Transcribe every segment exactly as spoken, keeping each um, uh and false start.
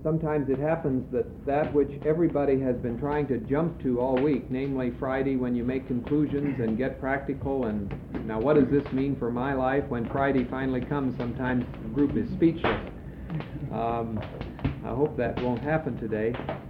sometimes it happens that that which everybody has been trying to jump to all week, namely Friday when you make conclusions and get practical, and now what does this mean for my life? When Friday finally comes, sometimes the group is speechless. Um, I hope that won't happen today.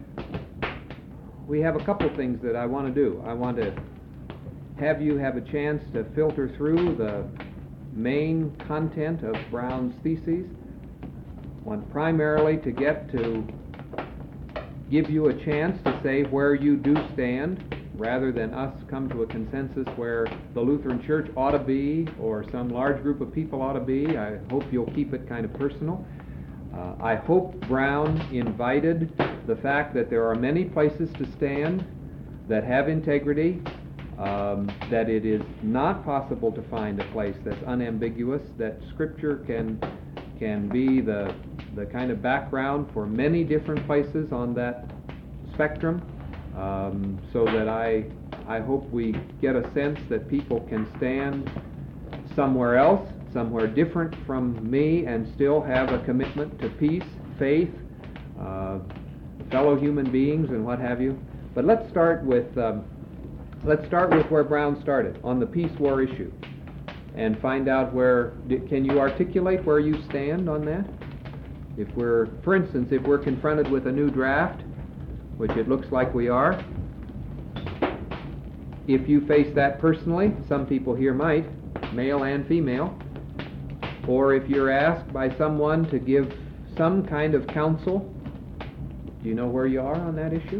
We have a couple things that I want to do. I want to have you have a chance to filter through the main content of Brown's theses. I want primarily to get to give you a chance to say where you do stand, rather than us come to a consensus where the Lutheran Church ought to be or some large group of people ought to be. I hope you'll keep it kind of personal. Uh, I hope Brown invited the fact that there are many places to stand that have integrity, um, that it is not possible to find a place that's unambiguous, that Scripture can can be the the kind of background for many different places on that spectrum, um, so that I I hope we get a sense that people can stand somewhere else, somewhere different from me, and still have a commitment to peace, faith, uh, fellow human beings, and what have you. But let's start with um, let's start with where Brown started, on the peace war issue, and find out where. Can you articulate where you stand on that? If we're, for instance, if we're confronted with a new draft, which it looks like we are, if you face that personally, some people here might, male and female, or if you're asked by someone to give some kind of counsel, do you know where you are on that issue?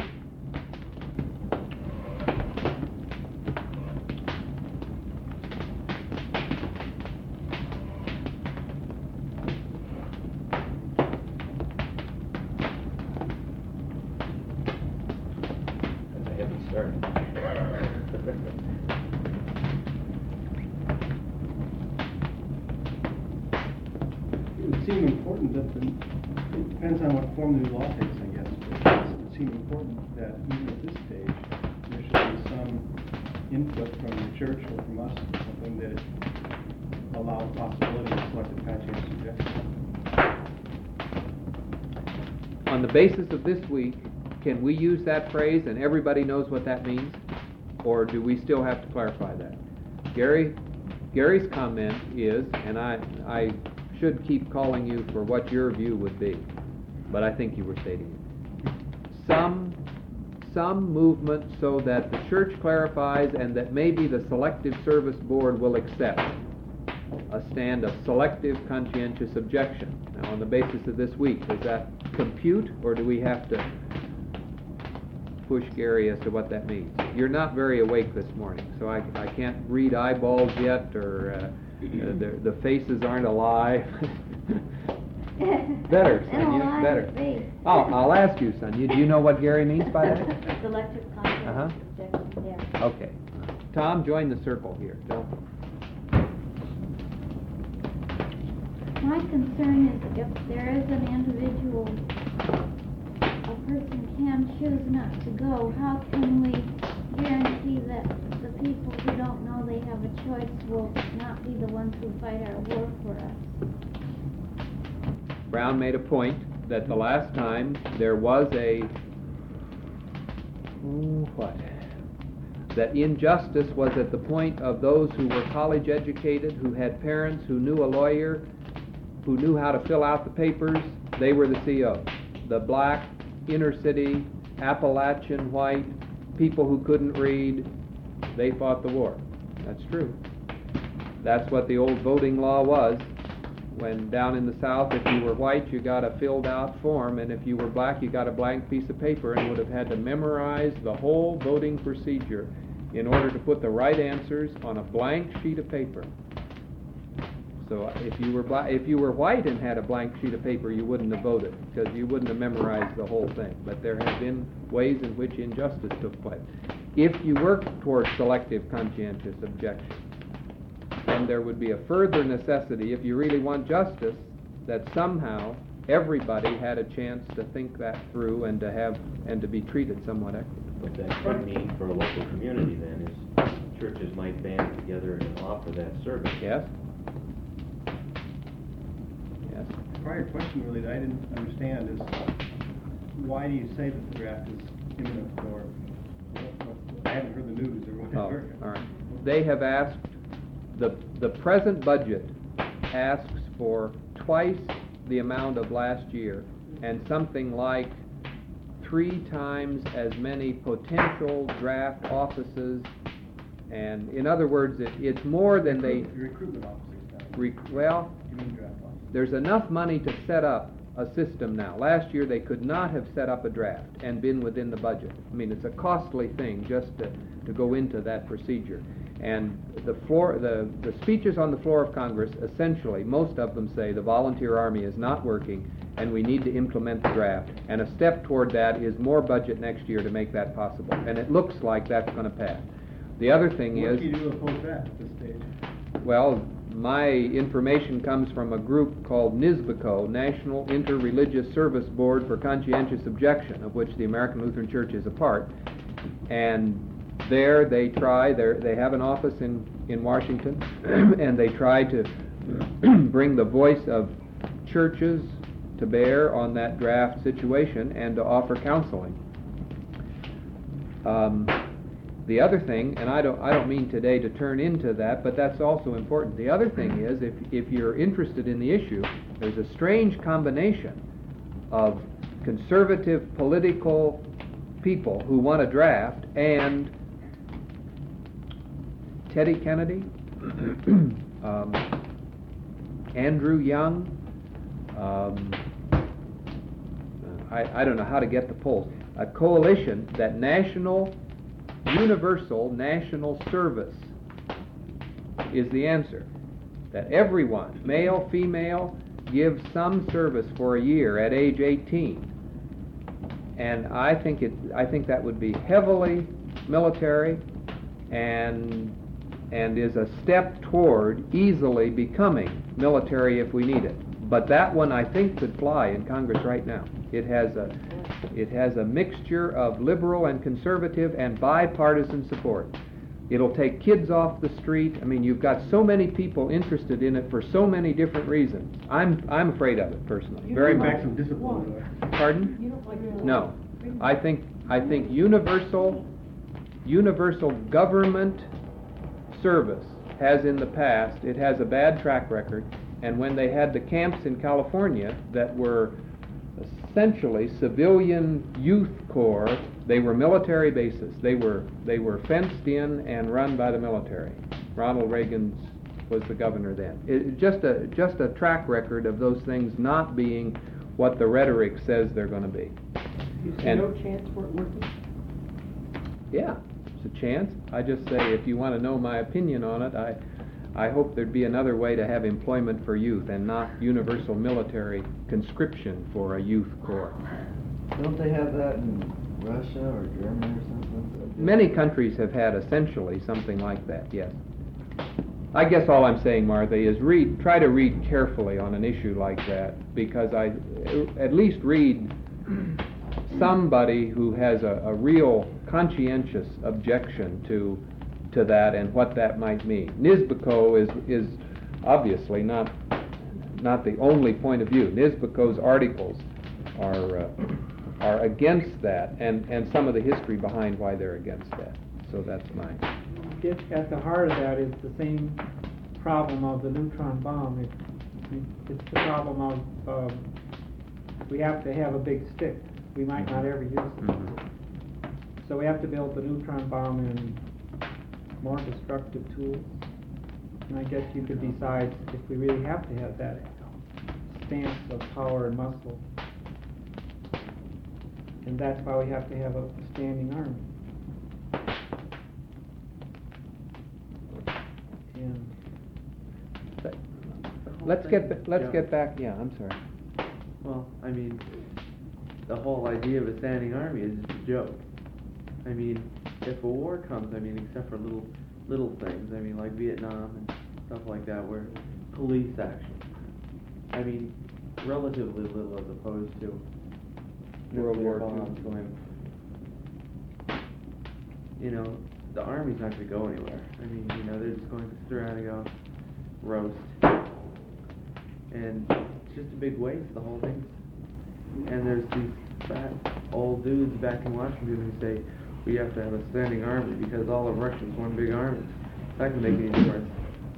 Form the new law takes, I guess. It would seem important that even at this stage, there should be some input from the church or from us, something that allows the possibility of selective conscientious objection. On the basis of this week, can we use that phrase and everybody knows what that means? Or do we still have to clarify that? Gary, Gary's comment is, and I, I should keep calling you for what your view would be, but I think you were stating it. Some, some movement so that the church clarifies and that maybe the Selective Service Board will accept a stand of selective conscientious objection. Now, on the basis of this week, does that compute, or do we have to push Gary as to what that means? You're not very awake this morning, so I, I can't read eyeballs yet, or uh, uh, the, the faces aren't alive. Better, son. You, better. Oh, I'll ask you, son. You, do you know what Gary means by that? Selective conscientious uh-huh. objection, yeah. Okay. Tom, join the circle here. Don't. My concern is if there is an individual, a person can choose not to go, how can we guarantee that the people who don't know they have a choice will not be the ones who fight our war for us? Brown made a point that the last time there was a, ooh, what? That injustice was at the point of those who were college educated, who had parents who knew a lawyer, who knew how to fill out the papers. They were the C Os. The black, inner city, Appalachian white, people who couldn't read, they fought the war. That's true. That's what the old voting law was. When down in the South, if you were white, you got a filled out form, and if you were black, you got a blank piece of paper and would have had to memorize the whole voting procedure in order to put the right answers on a blank sheet of paper. So if you were black, if you were white and had a blank sheet of paper, you wouldn't have voted because you wouldn't have memorized the whole thing. But there have been ways in which injustice took place. If you work towards selective conscientious objection, then there would be a further necessity, if you really want justice, that somehow everybody had a chance to think that through and to have and to be treated somewhat equitably. What that could mean for a local community then is churches might band together and offer that service. Yes? Yes. The prior question really that I didn't understand is why do you say that the draft is imminent, or what- what- I haven't heard the news or Oh, whatever? all right. They have asked, the, the present budget asks for twice the amount of last year, and something like three times as many potential draft offices. And in other words, it, it's more than they, Recruit- Recruitment officers now. rec- well, You mean draft officers? there's enough money to set up a system now. Last year, they could not have set up a draft and been within the budget. I mean, it's a costly thing just to, to go into that procedure. And the floor, the, the speeches on the floor of Congress, essentially, most of them say the volunteer army is not working and we need to implement the draft. And a step toward that is more budget next year to make that possible. And it looks like that's going to pass. The other thing What is... can you do to oppose that at this stage? Well, my information comes from a group called NISBCO, National Interreligious Service Board for Conscientious Objection, of which the American Lutheran Church is a part. And there they try, they have an office in, in Washington, and they try to bring the voice of churches to bear on that draft situation and to offer counseling. Um, The other thing, and I don't, I don't mean today to turn into that, but that's also important. The other thing is, if, if you're interested in the issue, there's a strange combination of conservative political people who want a draft and Teddy Kennedy, um, Andrew Young, um, I, I don't know how to get the polls, a coalition that national universal national service is the answer. That everyone, male, female, gives some service for a year at age eighteen. And I think it I think that would be heavily military and and is a step toward easily becoming military if we need it. But that one I think could fly in Congress right now. It has a It has a mixture of liberal and conservative and bipartisan support. It'll take kids off the street. I mean, you've got so many people interested in it for so many different reasons. I'm I'm afraid of it personally. Very Bring much. back some discipline. Pardon? You don't like the No. I think I think universal universal government service has in the past, it has a bad track record, and when they had the camps in California that were essentially civilian youth corps, they were military bases. They were they were fenced in and run by the military. Ronald Reagan's was the governor then. It, just a just a track record of those things not being what the rhetoric says they're going to be. You see And- no chance for it working? Yeah, it's a chance. I just say if you want to know my opinion on it, I I hope there'd be another way to have employment for youth and not universal military conscription for a youth corps. Don't they have that in Russia or Germany or something? Many countries have had essentially something like that, yes. I guess all I'm saying, Martha, is read, try to read carefully on an issue like that, because I, at least read somebody who has a, a real conscientious objection to to that and what that might mean. NISBCO is is obviously not not the only point of view. NISBCO's articles are uh, are against that, and, and some of the history behind why they're against that. So that's mine. It, at the heart of that is the same problem of the neutron bomb. It, it's the problem of um, we have to have a big stick. We might not ever use it. Mhm. So we have to build the neutron bomb in more destructive tools. And I guess you could decide if we really have to have that stance of power and muscle. And that's why we have to have a standing army. And Let's get ba- let's Yeah. get back. Yeah, I'm sorry. Well, I mean, the whole idea of a standing army is just a joke. I mean, if a war comes, I mean, except for little little things, I mean, like Vietnam and stuff like that, where police action. I mean, relatively little as opposed to World nuclear War Two. bombs going. You know, the army's not going to go anywhere. I mean, you know, they're just going to sit around and go roast. And it's just a big waste, the whole thing. and there's these fat old dudes back in Washington who say we have to have a standing army because all of Russia's one big army. That can make any worse.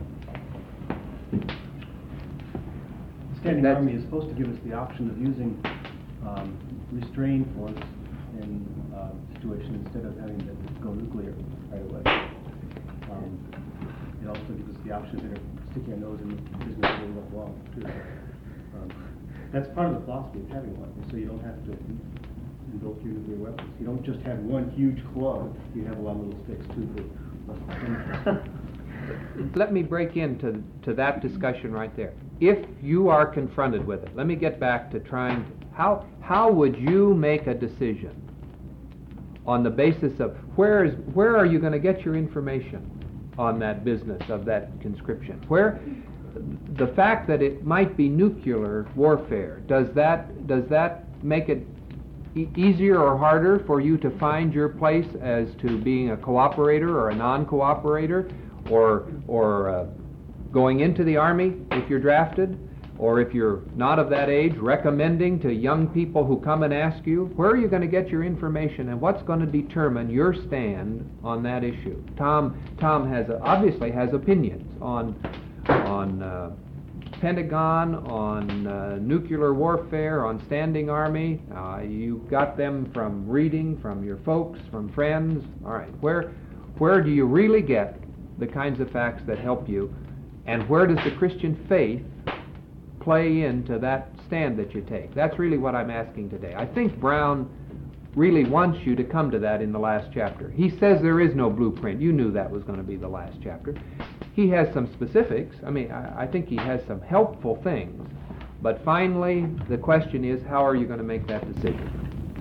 Standing That's- Army is supposed to give us the option of using um, restrained force in uh, situations instead of having to go nuclear right away. Um, it also gives us the option of sticking our nose in the business where we don't belong, too. Um, that's part of the philosophy of having one, so you don't have to invoke your nuclear weapons. You don't just have one huge club, you have a lot of little sticks, too, for less dangerous. Let me break into to that discussion right there. If you are confronted with it, let me get back to trying to, how how would you make a decision on the basis of where is where are you going to get your information on that business of that conscription? Where the fact that it might be nuclear warfare, does that does that make it e- easier or harder for you to find your place as to being a cooperator or a non-cooperator, or or uh, going into the Army if you're drafted, or if you're not of that age, recommending to young people who come and ask you, where are you going to get your information and what's going to determine your stand on that issue? Tom Tom has a, obviously has opinions on on uh, Pentagon, on uh, nuclear warfare, on standing army. Uh, you got them from reading, from your folks, from friends. All right, where where do you really get the kinds of facts that help you, and where does the Christian faith play into that stand that you take? That's really what I'm asking today. I think Brown really wants you to come to that in the last chapter. He says there is no blueprint. You knew that was going to be the last chapter. He has some specifics. I mean, I, I think he has some helpful things. But finally, the question is, how are you going to make that decision?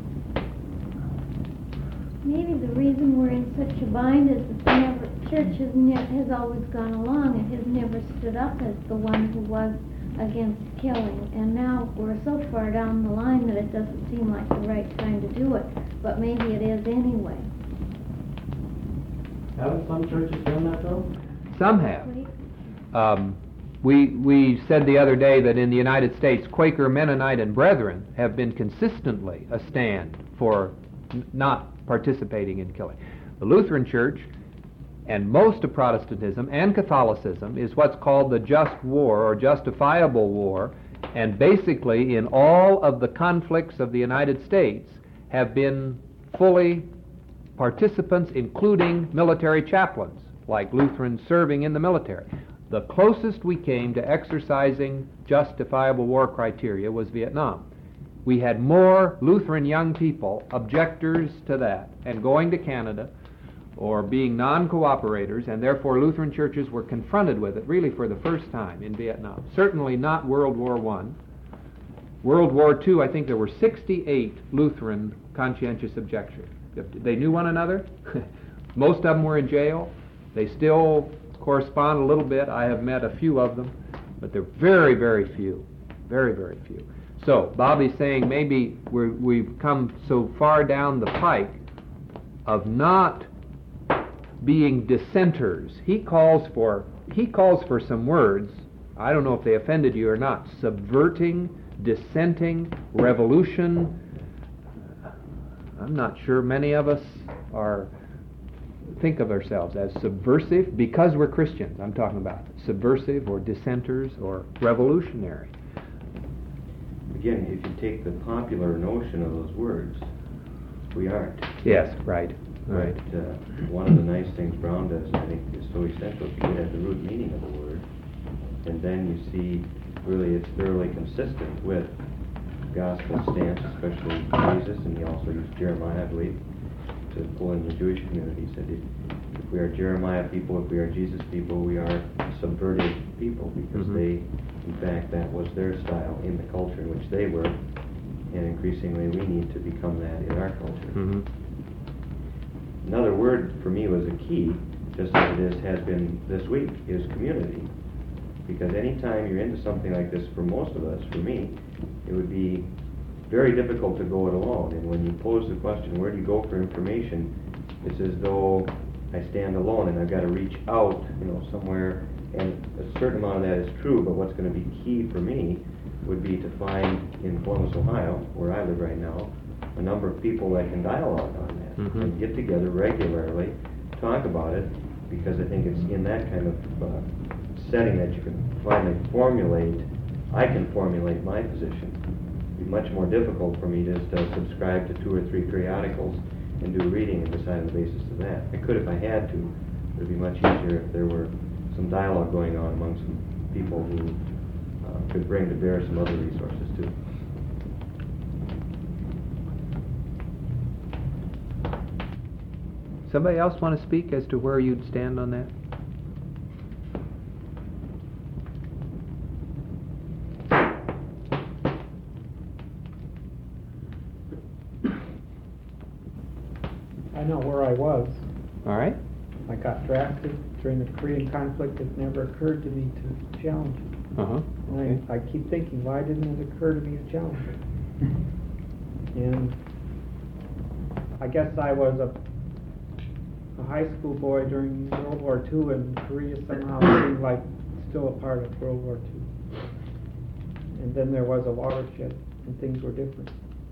Maybe the reason we're in such a bind is that the never, church has, ne- has always gone along. It has never stood up as the one who was against killing. And now we're so far down the line that it doesn't seem like the right time to do it. But maybe it is anyway. Haven't some churches done that though? Some have. Um, we we said the other day that in the United States, Quaker, Mennonite, and Brethren have been consistently a stand for n- not participating in killing. The Lutheran Church and most of Protestantism and Catholicism is what's called the just war or justifiable war, and basically in all of the conflicts of the United States have been fully participants, including military chaplains, like Lutherans serving in the military. The closest we came to exercising justifiable war criteria was Vietnam. We had more Lutheran young people, objectors to that, and going to Canada, or being non-cooperators, and therefore Lutheran churches were confronted with it really for the first time in Vietnam. Certainly not World War One. World War Two, I think there were sixty-eight Lutheran conscientious objectors. They knew one another. Most of them were in jail. They still correspond a little bit. I have met a few of them, but they're very, very few. Very, very few. So Bobby's saying maybe we're, we've come so far down the pike of not being dissenters. He calls for he calls for some words. I don't know if they offended you or not. Subverting, dissenting, revolution. I'm not sure many of us are think of ourselves as subversive because we're Christians. I'm talking about subversive or dissenters or revolutionary. Again, if you take the popular notion of those words, we aren't. Yes, right. Right. But uh, one of the nice things Brown does, I think, is so essential to get at the root meaning of the word, and then you see really it's thoroughly consistent with gospel stance, especially Jesus, and he also used Jeremiah, I believe, to pull in the Jewish community. He said, if, if we are Jeremiah people, if we are Jesus people, we are subverted people, because Mhm. they, in fact, that was their style in the culture in which they were, and increasingly we need to become that in our culture. Mm-hmm. Another word for me was a key, just as it is, has been this week, is community. Because anytime you're into something like this, for most of us, for me, it would be very difficult to go it alone. And when you pose the question, where do you go for information, it's as though I stand alone and I've got to reach out, you know, somewhere and a certain amount of that is true, but what's going to be key for me would be to find in Columbus, Ohio, where I live right now, a number of people that can dialogue on that Mhm. and get together regularly, talk about it, because I think it's in that kind of uh, setting that you can finally formulate, I can formulate my position. It'd be much more difficult for me to just uh, subscribe to two or three periodicals and do a reading and decide on the basis of that. I could if I had to, but it'd be much easier if there were some dialogue going on among some people who uh, could bring to bear some other resources too. Somebody else want to speak as to where you'd stand on that? I know where I was. All right. I got drafted during the Korean conflict. It never occurred to me to challenge it. Uh-huh. And I, I keep thinking, why didn't it occur to me to challenge it? And I guess I was a, a high school boy during World War Two, and Korea somehow seemed like still a part of World War Two. And then there was a watershed, and things were different.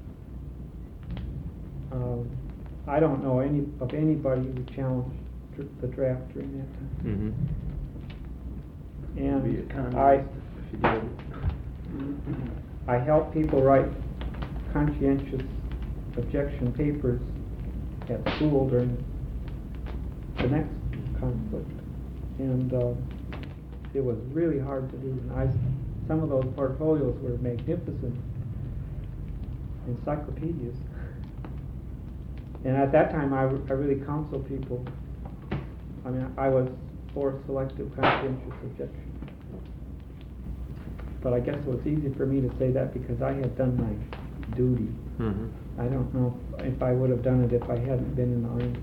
Um, I don't know any of anybody who challenged dr- the draft during that time. Mm-hmm. Be a And communist I, if you did. I helped people write conscientious objection papers at school during the next conflict, and uh, it was really hard to do. And I, some of those portfolios were magnificent encyclopedias. And at that time, I, w- I really counseled people. I mean, I was for selective conscientious objection. But I guess it was easy for me to say that because I had done my duty. Mm-hmm. I don't know if I would have done it if I hadn't been in the Army.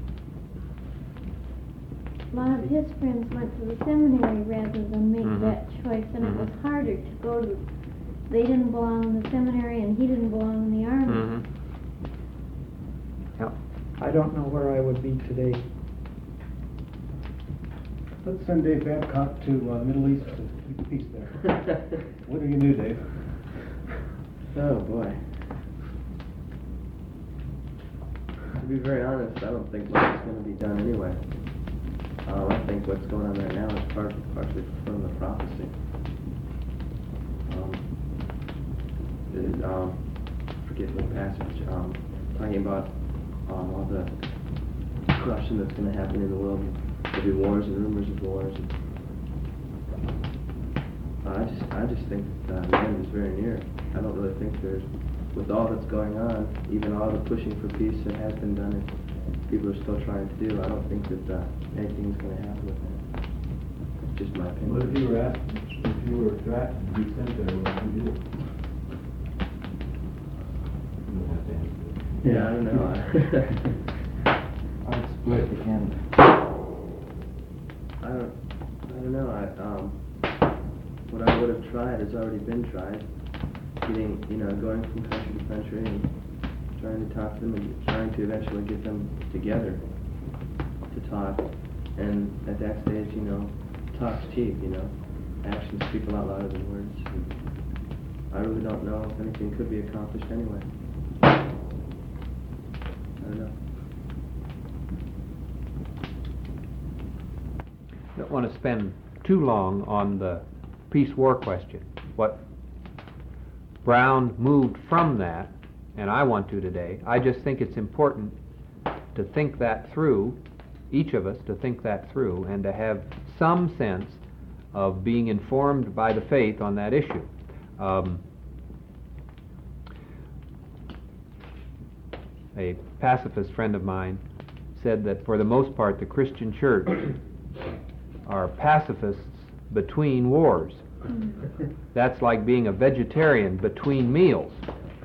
A lot of his friends went to the seminary rather than make Mhm. that choice, and it was Mhm. harder to go to. They didn't belong in the seminary, and he didn't belong in the Army. Mm-hmm. Yep. I don't know where I would be today. Let's send Dave Babcock to uh, Middle East to keep peace there. What are you do, Dave? Oh, boy. To be very honest, I don't think much is going to be done anyway. Um, I think what's going on right now is part, partially fulfilling the prophecy. Um, it, um, forget what passage, um, talking about um, all the corruption that's going to happen in the world. There'll be wars and rumors of wars. Uh, I just, I just think that uh, the end is very near. I don't really think there's, with all that's going on, even all the pushing for peace that has been done, and people are still trying to do, I don't think that uh, anything's going to happen with that. It's just my opinion. What if you were asked, if you were drafted to be sent there, what would you do? You don't have to answer it. Yeah, I don't know. I'd split the Canada. I don't, I don't know. I, um, what I would have tried has already been tried. Getting, you know, going from country to country and trying to talk to them and trying to eventually get them together to talk. And at that stage, you know, talk's cheap, you know. Actions speak a lot louder than words. And I really don't know if anything could be accomplished anyway. I don't know. Don't want to spend too long on the peace-war question. What Brown moved from that, and I want to today, I just think it's important to think that through, each of us to think that through, and to have some sense of being informed by the faith on that issue. Um, a pacifist friend of mine said that for the most part the Christian church are pacifists between wars. That's like being a vegetarian between meals.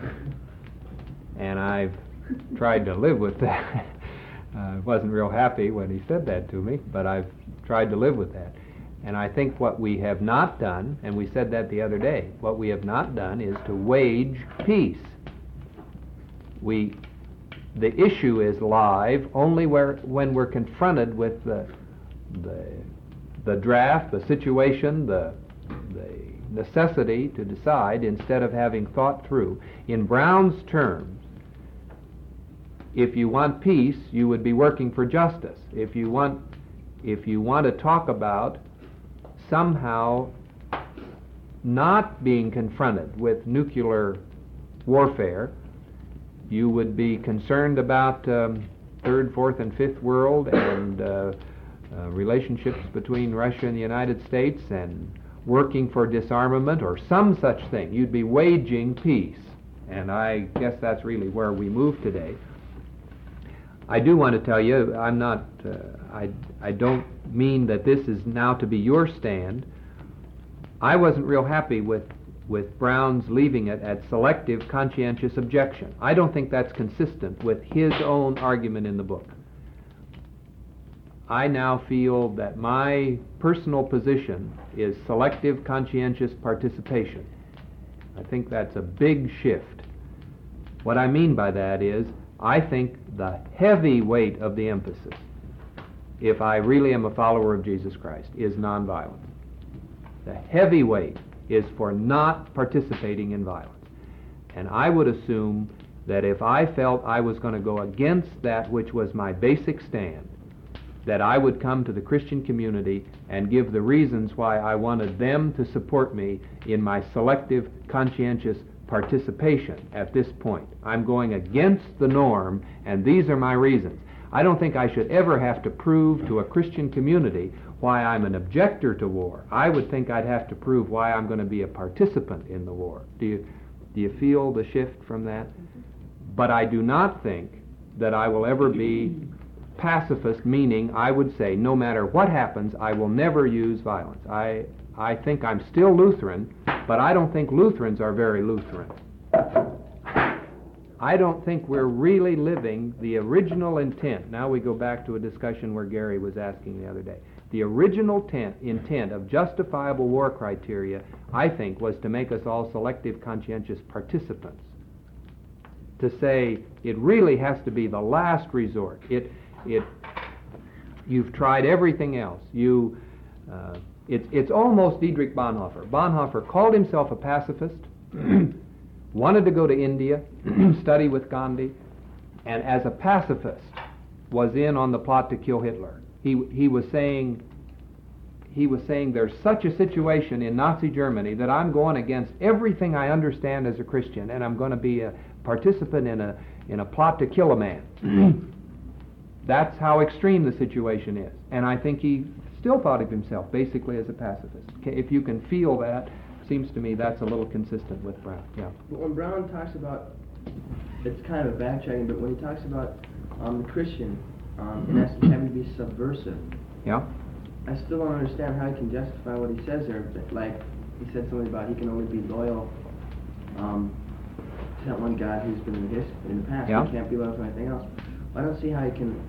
And I've tried to live with that. I wasn't real happy when he said that to me, but I've tried to live with that. And I think what we have not done, and we said that the other day, what we have not done is to wage peace. We, the issue is live only where, when we're confronted with the, the the draft, the situation, the, the necessity to decide instead of having thought through. In Brown's terms, if you want peace, you would be working for justice. If you want, if you want to talk about somehow not being confronted with nuclear warfare, you would be concerned about um, third, fourth, and fifth world and uh, uh, relationships between Russia and the United States and working for disarmament or some such thing. You'd be waging peace. And I guess that's really where we move today. I do want to tell you, I'm not, uh, I, I don't mean that this is now to be your stand. I wasn't real happy with, with Brown's leaving it at selective conscientious objection. I don't think that's consistent with his own argument in the book. I now feel that my personal position is selective conscientious participation. I think that's a big shift. What I mean by that is, I think the heavy weight of the emphasis, if I really am a follower of Jesus Christ, is nonviolence. The heavy weight is for not participating in violence. And I would assume that if I felt I was going to go against that which was my basic stand, that I would come to the Christian community and give the reasons why I wanted them to support me in my selective conscientious participation at this point. I'm going against the norm, and these are my reasons. I don't think I should ever have to prove to a Christian community why I'm an objector to war. I would think I'd have to prove why I'm going to be a participant in the war. Do you, do you feel the shift from that? But I do not think that I will ever be pacifist, meaning I would say no matter what happens, I will never use violence. I, I think I'm still Lutheran, but I don't think Lutherans are very Lutheran. I don't think we're really living the original intent. Now we go back to a discussion where Gary was asking the other day. The original tent, intent of justifiable war criteria, I think, was to make us all selective conscientious participants. To say it really has to be the last resort. It, it, you've tried everything else. You, uh, it's, it's almost Dietrich Bonhoeffer. Bonhoeffer called himself a pacifist, wanted to go to India, study with Gandhi, and as a pacifist was in on the plot to kill Hitler. He, he was saying, he was saying there's such a situation in Nazi Germany that I'm going against everything I understand as a Christian, and I'm going to be a participant in a, in a plot to kill a man. That's how extreme the situation is. And I think he still thought of himself basically as a pacifist. If you can feel that, seems to me that's a little consistent with Brown. Yeah. But when Brown talks about, it's kind of a backtracking, but when he talks about um, the Christian, um, in essence, having to be subversive, Yeah. I still don't understand how he can justify what he says there. But like he said something about he can only be loyal um, to that one God who's been in the his, in the past. Yeah. He can't be loyal to anything else. I don't see how he can.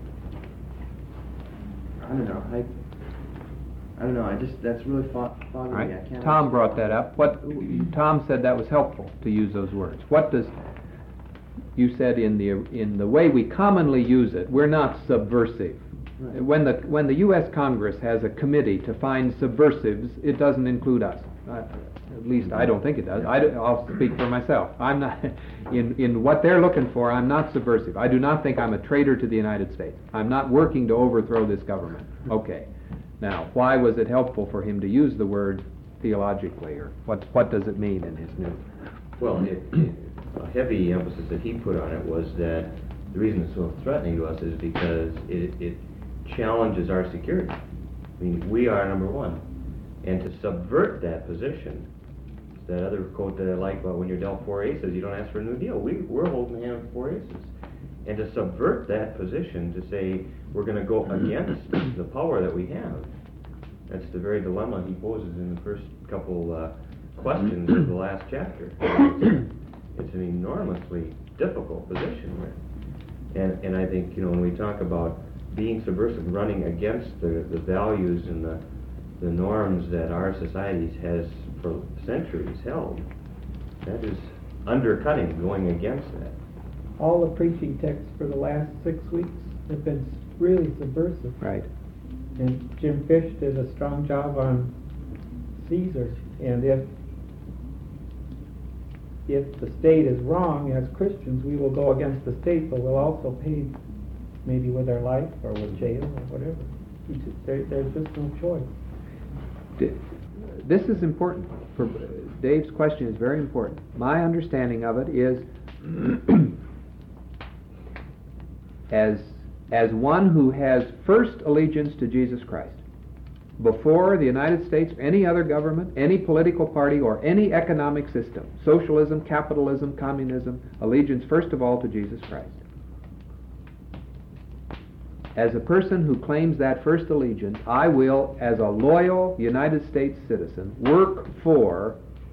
I don't know. I. I don't know. I just that's really fog, foggy. All right. I can't Tom understand. brought that up. What Tom said that was helpful to use those words. What does you said in the in the way we commonly use it? We're not subversive. Right. When the when the U S Congress has a committee to find subversives, it doesn't include us. Uh, at least I don't think it does. I will speak for myself. I'm not in in what they're looking for. I'm not subversive. I do not think I'm a traitor to the United States. I'm not working to overthrow this government. Okay. Now, why was it helpful for him to use the word theologically, or what what does it mean in his new? Well, it, it, a heavy emphasis that he put on it was that the reason it's so threatening to us is because it, it challenges our security. I mean, we are number one. And to subvert that position, that other quote that I like about when you're dealt four aces, you don't ask for a new deal. We, we're holding the hand of four aces. And to subvert that position, to say we're going to go against the power that we have, that's the very dilemma he poses in the first couple uh, questions of the last chapter. It's, it's an enormously difficult position there. And, and I think, you know, when we talk about being subversive, running against the, the values and the, the norms that our societies has for centuries held, that is undercutting, going against that. All the preaching texts for the last six weeks have been really subversive. Right. And Jim Fish did a strong job on Caesar, and if if the state is wrong, as Christians, we will go against the state, but we'll also pay maybe with our life or with jail or whatever. There, there's just no choice. This is important. For Dave's question is very important. My understanding of it is as as one who has first allegiance to Jesus Christ, before the United States, any other government, any political party, or any economic system, socialism, capitalism, communism, allegiance first of all to Jesus Christ. As a person who claims that first allegiance, I will, as a loyal United States citizen, work for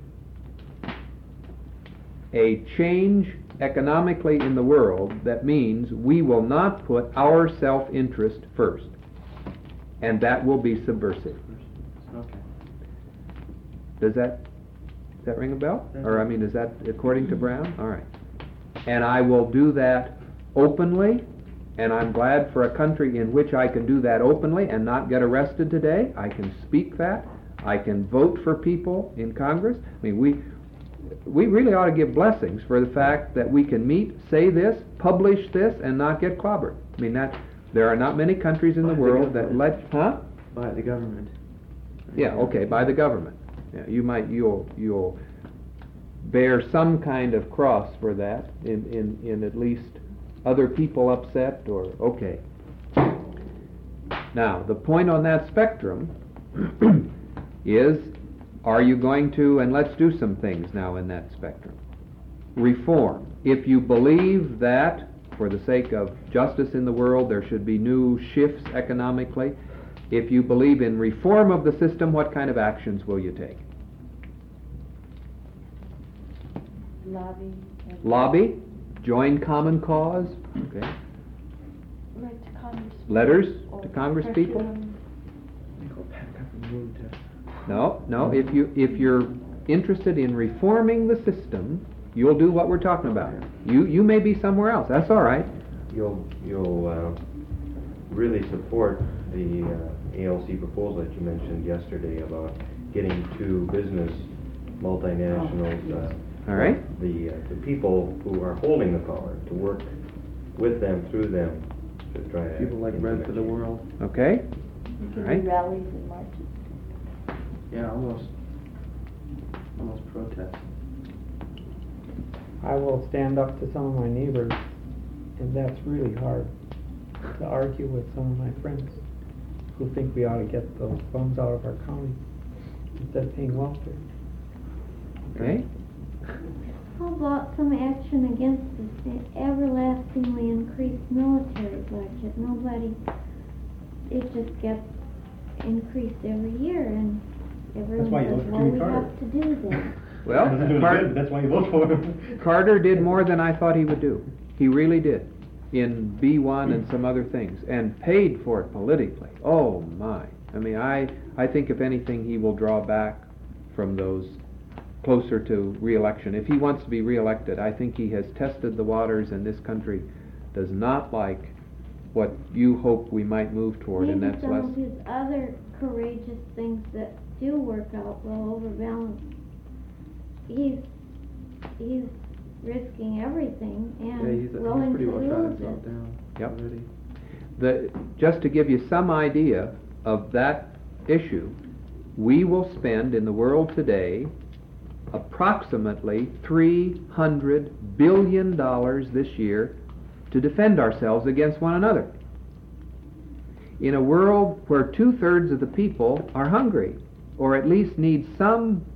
a change economically in the world that means we will not put our self-interest first. And that will be subversive. Okay. Does that does that ring a bell? Or I mean, is that according to Brown? All right. And I will do that openly, and I'm glad for a country in which I can do that openly and not get arrested today. I can speak that. I can vote for people in Congress. I mean, we we really ought to give blessings for the fact that we can meet, say this, publish this, and not get clobbered. I mean, that. There are not many countries in the By the world that government. let, huh? By the government. Yeah, okay, by the government. Yeah, you might, you'll, you'll bear some kind of cross for that, in, in, in at least other people upset, or, okay. Now, the point on that spectrum is, are you going to, and let's do some things now in that spectrum. Reform. If you believe that, for the sake of justice in the world, there should be new shifts economically. If you believe in reform of the system, what kind of actions will you take? Lobby. and Lobby? Join Common Cause? Okay. Write to Congress. Letters or to Congress pressure people? them. Go back up and move to. No, no. If you if you're interested in reforming the system, you'll do what we're talking about. You you may be somewhere else. That's all right. You'll, you'll uh, really support the uh, A L C proposal that you mentioned yesterday about getting to business multinationals, uh, All right. the, uh, the people who are holding the power, to work with them, through them, to try to. People like Bread for the World. Okay. You All can right. do rallies and marches. Yeah, almost, almost protest. I will stand up to some of my neighbors, and that's really hard to argue with some of my friends who think we ought to get those bums out of our county instead of paying welfare. Okay. How about some action against this everlastingly increased military budget? Nobody, it just gets increased every year, and everyone why you says, vote for well, Jimmy we Carter." have to do this. Well, Doesn't do any Car- good, that's why you vote for him. Carter did more than I thought he would do. He really did, in B one and some other things, and paid for it politically. Oh my! I mean, I I think if anything, he will draw back from those closer to re-election. If he wants to be re-elected, I think he has tested the waters, and this country does not like what you hope we might move toward, and Maybe that's some less. of his other courageous things that do work out will overbalance. He's he's risking everything Yeah, and he's, he's willing pretty to well shot lose himself it. down Yep. already. The, just to give you some idea of that issue, we will spend in the world today approximately three hundred billion dollars this year to defend ourselves against one another. In a world where two-thirds of the people are hungry, or at least need some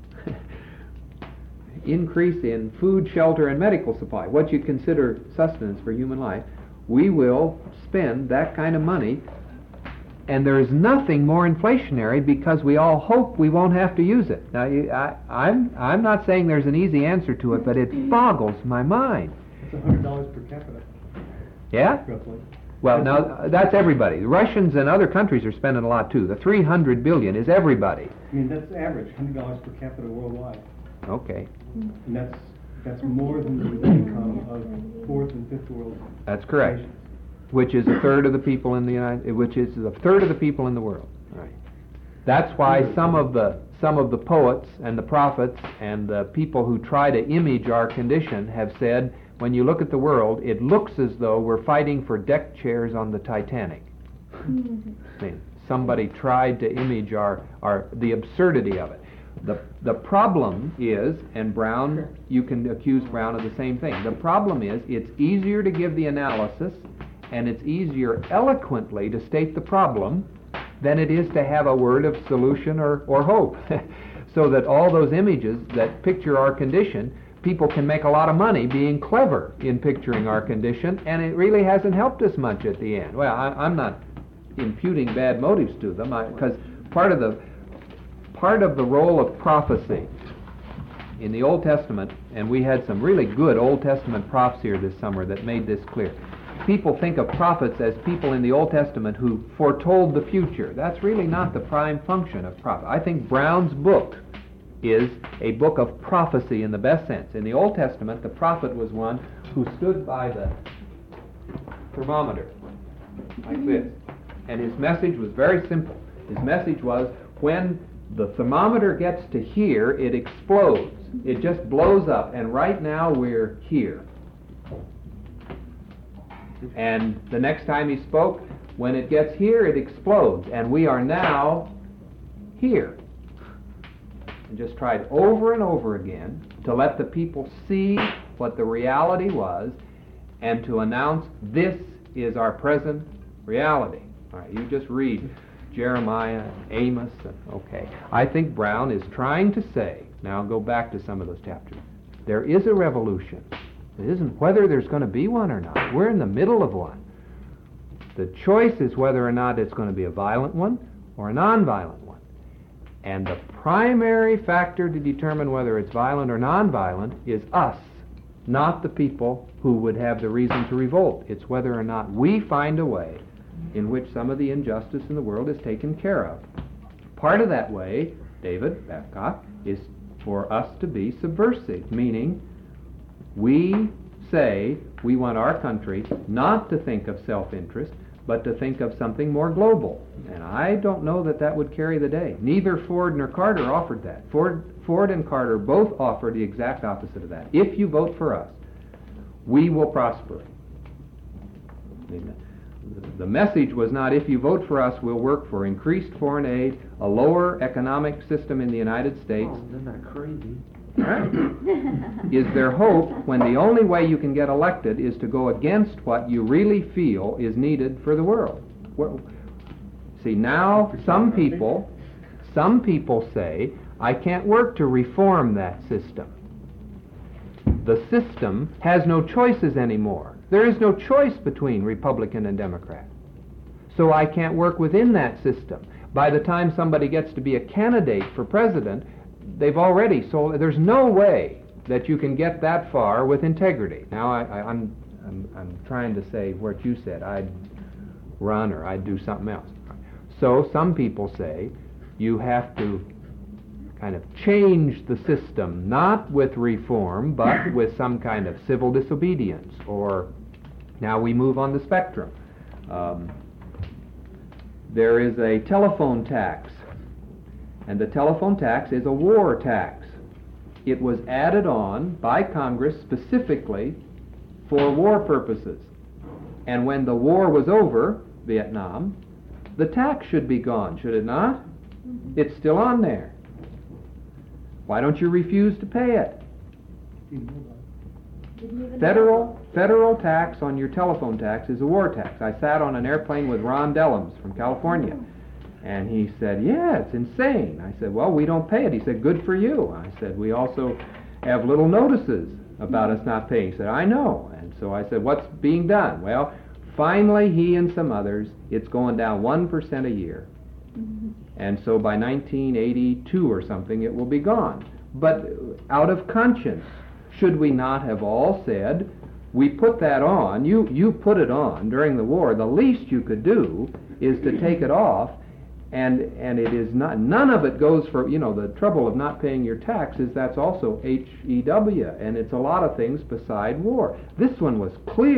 increase in food, shelter, and medical supply, what you consider sustenance for human life, we will spend that kind of money, and there is nothing more inflationary because we all hope we won't have to use it. Now, you, I, I'm, I'm not saying there's an easy answer to it, but it boggles my mind. It's a hundred dollars per capita, Yeah? roughly. Well, now, that's everybody. The Russians and other countries are spending a lot, too. The three hundred billion is everybody. I mean, that's average, hundred dollars per capita worldwide. Okay, And that's, that's more than the income of fourth and fifth world that's correct. nations. which is a third of the people in the United, which is a third of the people in the world. Right. That's why some of the some of the poets and the prophets and the people who try to image our condition have said, when you look at the world, it looks as though we're fighting for deck chairs on the Titanic. I mean, somebody tried to image our, our the absurdity of it. The the problem is, and Brown, you can accuse Brown of the same thing. The problem is, it's easier to give the analysis, and it's easier eloquently to state the problem than it is to have a word of solution or, or hope. So that all those images that picture our condition, people can make a lot of money being clever in picturing our condition, and it really hasn't helped us much at the end. Well, I, I'm not imputing bad motives to them, because part of the part of the role of prophecy in the Old Testament, and we had some really good Old Testament prophets here this summer that made this clear. People think of prophets as people in the Old Testament who foretold the future. That's really not the prime function of prophet. I think Brown's book is a book of prophecy in the best sense. In the Old Testament, the prophet was one who stood by the thermometer like this. And his message was very simple. His message was, when the thermometer gets to here, it explodes. It just blows up. And right now we're here. And the next time he spoke, when it gets here, it explodes. And we are now here. And just tried over and over again to let the people see what the reality was and to announce, this is our present reality. All right, you just read Jeremiah, Amos, and, okay. I think Brown is trying to say, now I'll go back to some of those chapters, there is a revolution. It isn't whether there's going to be one or not. We're in the middle of one. The choice is whether or not it's going to be a violent one or a nonviolent one. And the primary factor to determine whether it's violent or nonviolent is us, not the people who would have the reason to revolt. It's whether or not we find a way in which some of the injustice in the world is taken care of. Part of that way, David Babcock, is for us to be subversive, meaning we say we want our country not to think of self-interest, but to think of something more global. And I don't know that that would carry the day. Neither Ford nor Carter offered that. Ford, Ford and Carter both offered the exact opposite of that. If you vote for us, we will prosper. Amen. The message was not, if you vote for us, we'll work for increased foreign aid, a lower economic system in the United States. Oh, isn't that crazy? Right? Is there hope when the only way you can get elected is to go against what you really feel is needed for the world? Well, see, now some people, some people say, I can't work to reform that system. The system has no choices anymore. There is no choice between Republican and Democrat. So I can't work within that system. By the time somebody gets to be a candidate for president, they've already sold. There's no way that you can get that far with integrity. Now, I, I, I'm, I'm, I'm trying to say what you said. I'd run or I'd do something else. So some people say you have to kind of change the system, not with reform, but with some kind of civil disobedience. Or now we move on the spectrum. Um, there is a telephone tax. And the telephone tax is a war tax. It was added on by Congress specifically for war purposes. And when the war was over, Vietnam, the tax should be gone, should it not? It's still on there. Why don't you refuse to pay it? Federal, federal tax on your telephone tax is a war tax. I sat on an airplane with Ron Dellums from California. And he said, yeah, it's insane. I said, well, we don't pay it. He said, good for you. I said, we also have little notices about us not paying. He said, I know. And so I said, what's being done? Well, finally, he and some others, it's going down one percent a year. Mm-hmm. And so by nineteen eighty-two or something, it will be gone. But out of conscience, should we not have all said, we put that on, you, you put it on during the war, the least you could do is to take it off. And and it is not, none of it goes for, you know, the trouble of not paying your tax is that's also H E W, and it's a lot of things beside war. This one was clear.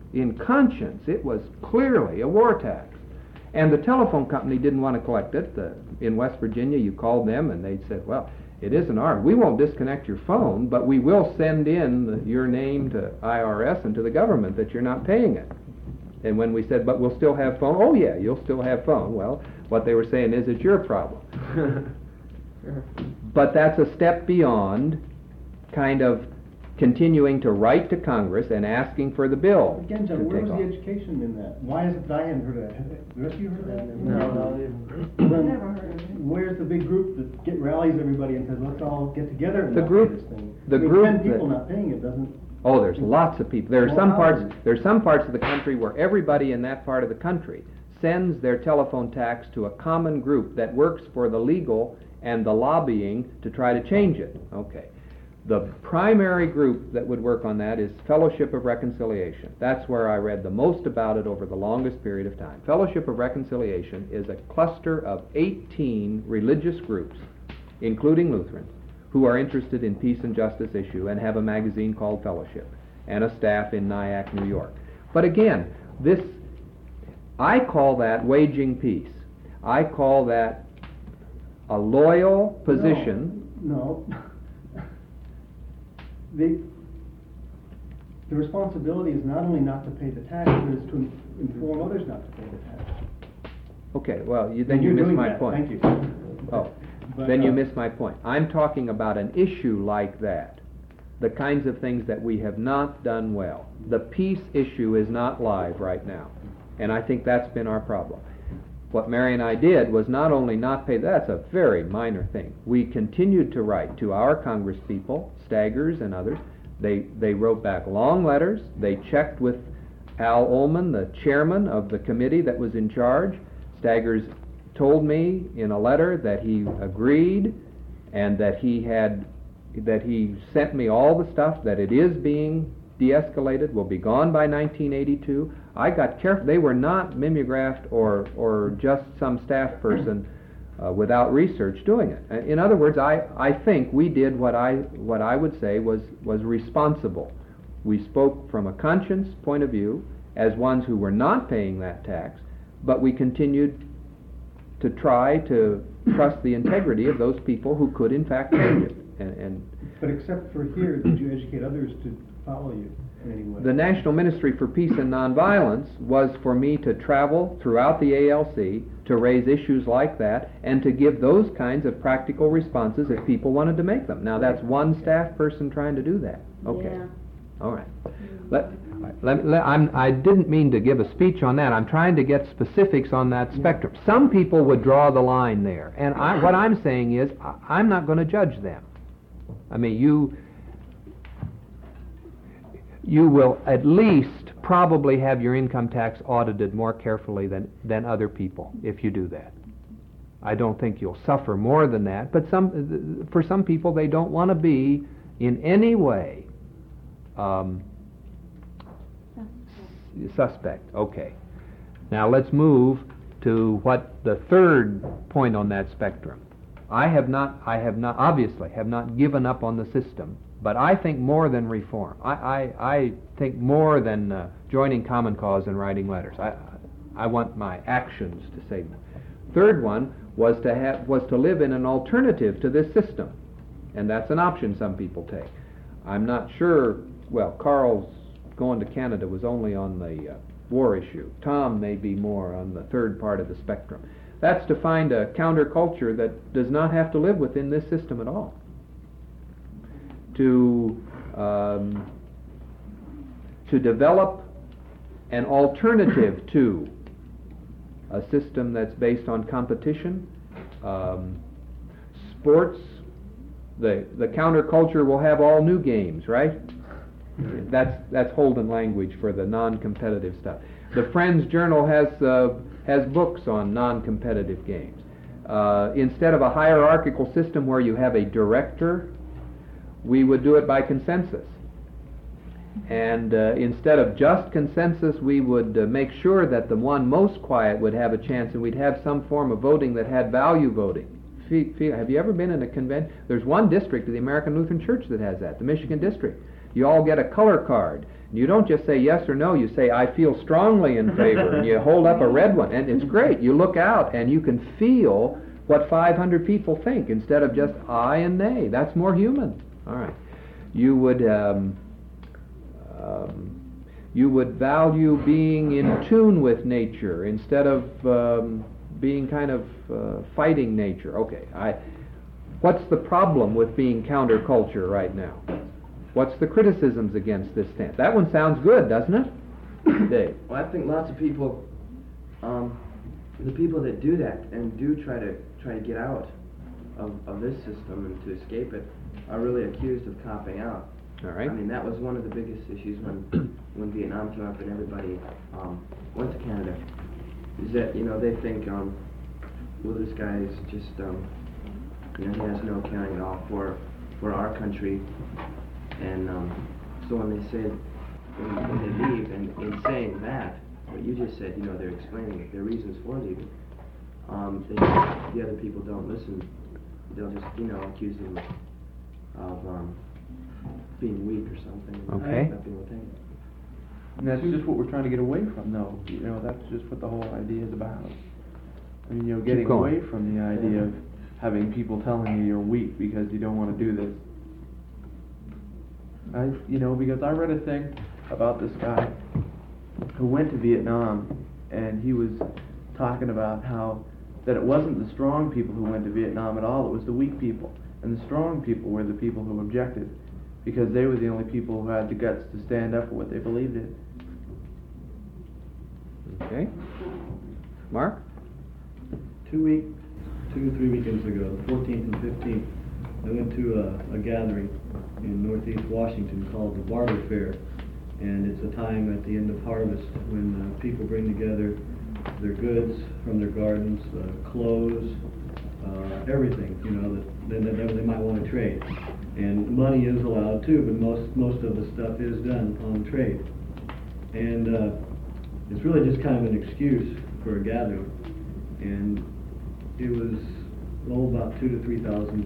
in conscience, it was clearly a war tax. And the telephone company didn't want to collect it. The, in West Virginia, you called them and they said, well, it isn't ours. We won't disconnect your phone, but we will send in the, your name to I R S and to the government that you're not paying it. And when we said, but we'll still have phone, oh yeah, you'll still have phone. Well, what they were saying is it's your problem. But that's a step beyond kind of continuing to write to Congress and asking for the bill. Again, to John, where take was the off. education in that? Why is it that I hadn't heard of that? Have the rest of you heard of that? No, no, Then Never heard of it. Where's the big group that get rallies everybody and says, let's all get together and The not group- pay this thing? the I mean, group ten that- people not paying it doesn't. Oh, there's lots of people. There are Well, some how parts. is- There are some parts of the country where everybody in that part of the country sends their telephone tax to a common group that works for the legal and the lobbying to try to change it. Okay. The primary group that would work on that is Fellowship of Reconciliation. That's where I read the most about it over the longest period of time. Fellowship of Reconciliation is a cluster of eighteen religious groups, including Lutherans, who are interested in peace and justice issue and have a magazine called Fellowship and a staff in Nyack, New York. But again, this, I call that waging peace. I call that a loyal position. No. no. The, the responsibility is not only not to pay the tax, but it's to inform others not to pay the tax. Okay, well, you, then And you you're miss doing my that. point. Thank you. Oh, But, then you uh, miss my point. I'm talking about an issue like that, the kinds of things that we have not done well. The peace issue is not live right now, and I think that's been our problem. What Mary and I did was not only not pay, that's a very minor thing. We continued to write to our congresspeople, Staggers and others. They, they wrote back long letters. They checked with Al Ullman, the chairman of the committee that was in charge. Staggers told me in a letter that he agreed and that he had, that he sent me all the stuff, that it is being de-escalated, will be gone by nineteen eighty-two. I got careful. They were not mimeographed or, or just some staff person uh, without research doing it. Uh, In other words, I, I think we did what I, what I would say was, was responsible. We spoke from a conscience point of view as ones who were not paying that tax, but we continued to try to trust the integrity of those people who could in fact change it. And, and But except for here, did you educate others to follow you in any way? the National Ministry for Peace and Nonviolence was for me to travel throughout the A L C to raise issues like that and to give those kinds of practical responses if people wanted to make them. Now that's one staff person trying to do that. Okay. Yeah. All right. Let, let, let, I'm, I didn't mean to give a speech on that. I'm trying to get specifics on that spectrum. Some people would draw the line there, and I, what I'm saying is I, I'm not going to judge them. I mean, you you will at least probably have your income tax audited more carefully than, than other people if you do that. I don't think you'll suffer more than that, but some for some people they don't want to be in any way um, suspect. Okay. Now let's move to what the third point on that spectrum. I have not, I have not, obviously have not given up on the system, but I think more than reform. I, I, I think more than uh, joining Common Cause and writing letters. I, I want my actions to say that. Third one was to have, was to live in an alternative to this system, and that's an option some people take. I'm not sure. Well, Carl's going to Canada was only on the uh, war issue. Tom may be more on the third part of the spectrum. That's to find a counterculture that does not have to live within this system at all. To um, to develop an alternative to a system that's based on competition, um, sports. The the counterculture will have all new games, right? That's that's Holden language for the non-competitive stuff. The Friends Journal has uh, has books on non-competitive games. Uh, instead of a hierarchical system where you have a director, we would do it by consensus. And uh, instead of just consensus, we would uh, make sure that the one most quiet would have a chance, and we'd have some form of voting that had value voting. Have you ever been in a convention? There's one district of the American Lutheran Church that has that, the Michigan district. you all get a color card. You don't just say yes or no, you say, I feel strongly in favor, and you hold up a red one, and it's great. You look out, and you can feel what five hundred people think, instead of just aye and nay. That's more human. All right. You would, um, um, you would value being in tune with nature, instead of um, being kind of uh, fighting nature. Okay, I, what's the problem with being counterculture right now? What's the criticisms against this stance? That one sounds good, doesn't it, Dave? Well, I think lots of people, um, the people that do that and do try to try to get out of, of this system and to escape it, are really accused of copping out. All right. I mean, that was one of the biggest issues when when Vietnam came up and everybody um, went to Canada. Is that, you know, they think, um, well, this guy is just, um, you know, he has no caring at all for for our country. And um, so when they said, when, when they leave, and in saying that, what you just said, you know, they're explaining their reasons for leaving. Um, they, the other people don't listen. They'll just, you know, accuse them of um, being weak or something. Okay. Not being able to take it. And that's just what we're trying to get away from, though. You know, that's just what the whole idea is about. I mean, you know, getting going. away from the idea of having people telling you you're weak because you don't want to do this. I, you know, because I read a thing about this guy who went to Vietnam, and he was talking about how that it wasn't the strong people who went to Vietnam at all, it was the weak people. And the strong people were the people who objected, because they were the only people who had the guts to stand up for what they believed in. Okay. Mark? Two week, two, three weekends ago, the fourteenth and fifteenth, I went to a, a gathering in Northeast Washington called the Barber Fair, and it's a time at the end of harvest when uh, people bring together their goods from their gardens, uh, clothes, uh, everything, you know, that, that, that they might want to trade. And money is allowed too, but most most of the stuff is done on trade. And uh, it's really just kind of an excuse for a gathering. And it was, oh, about two to three thousand,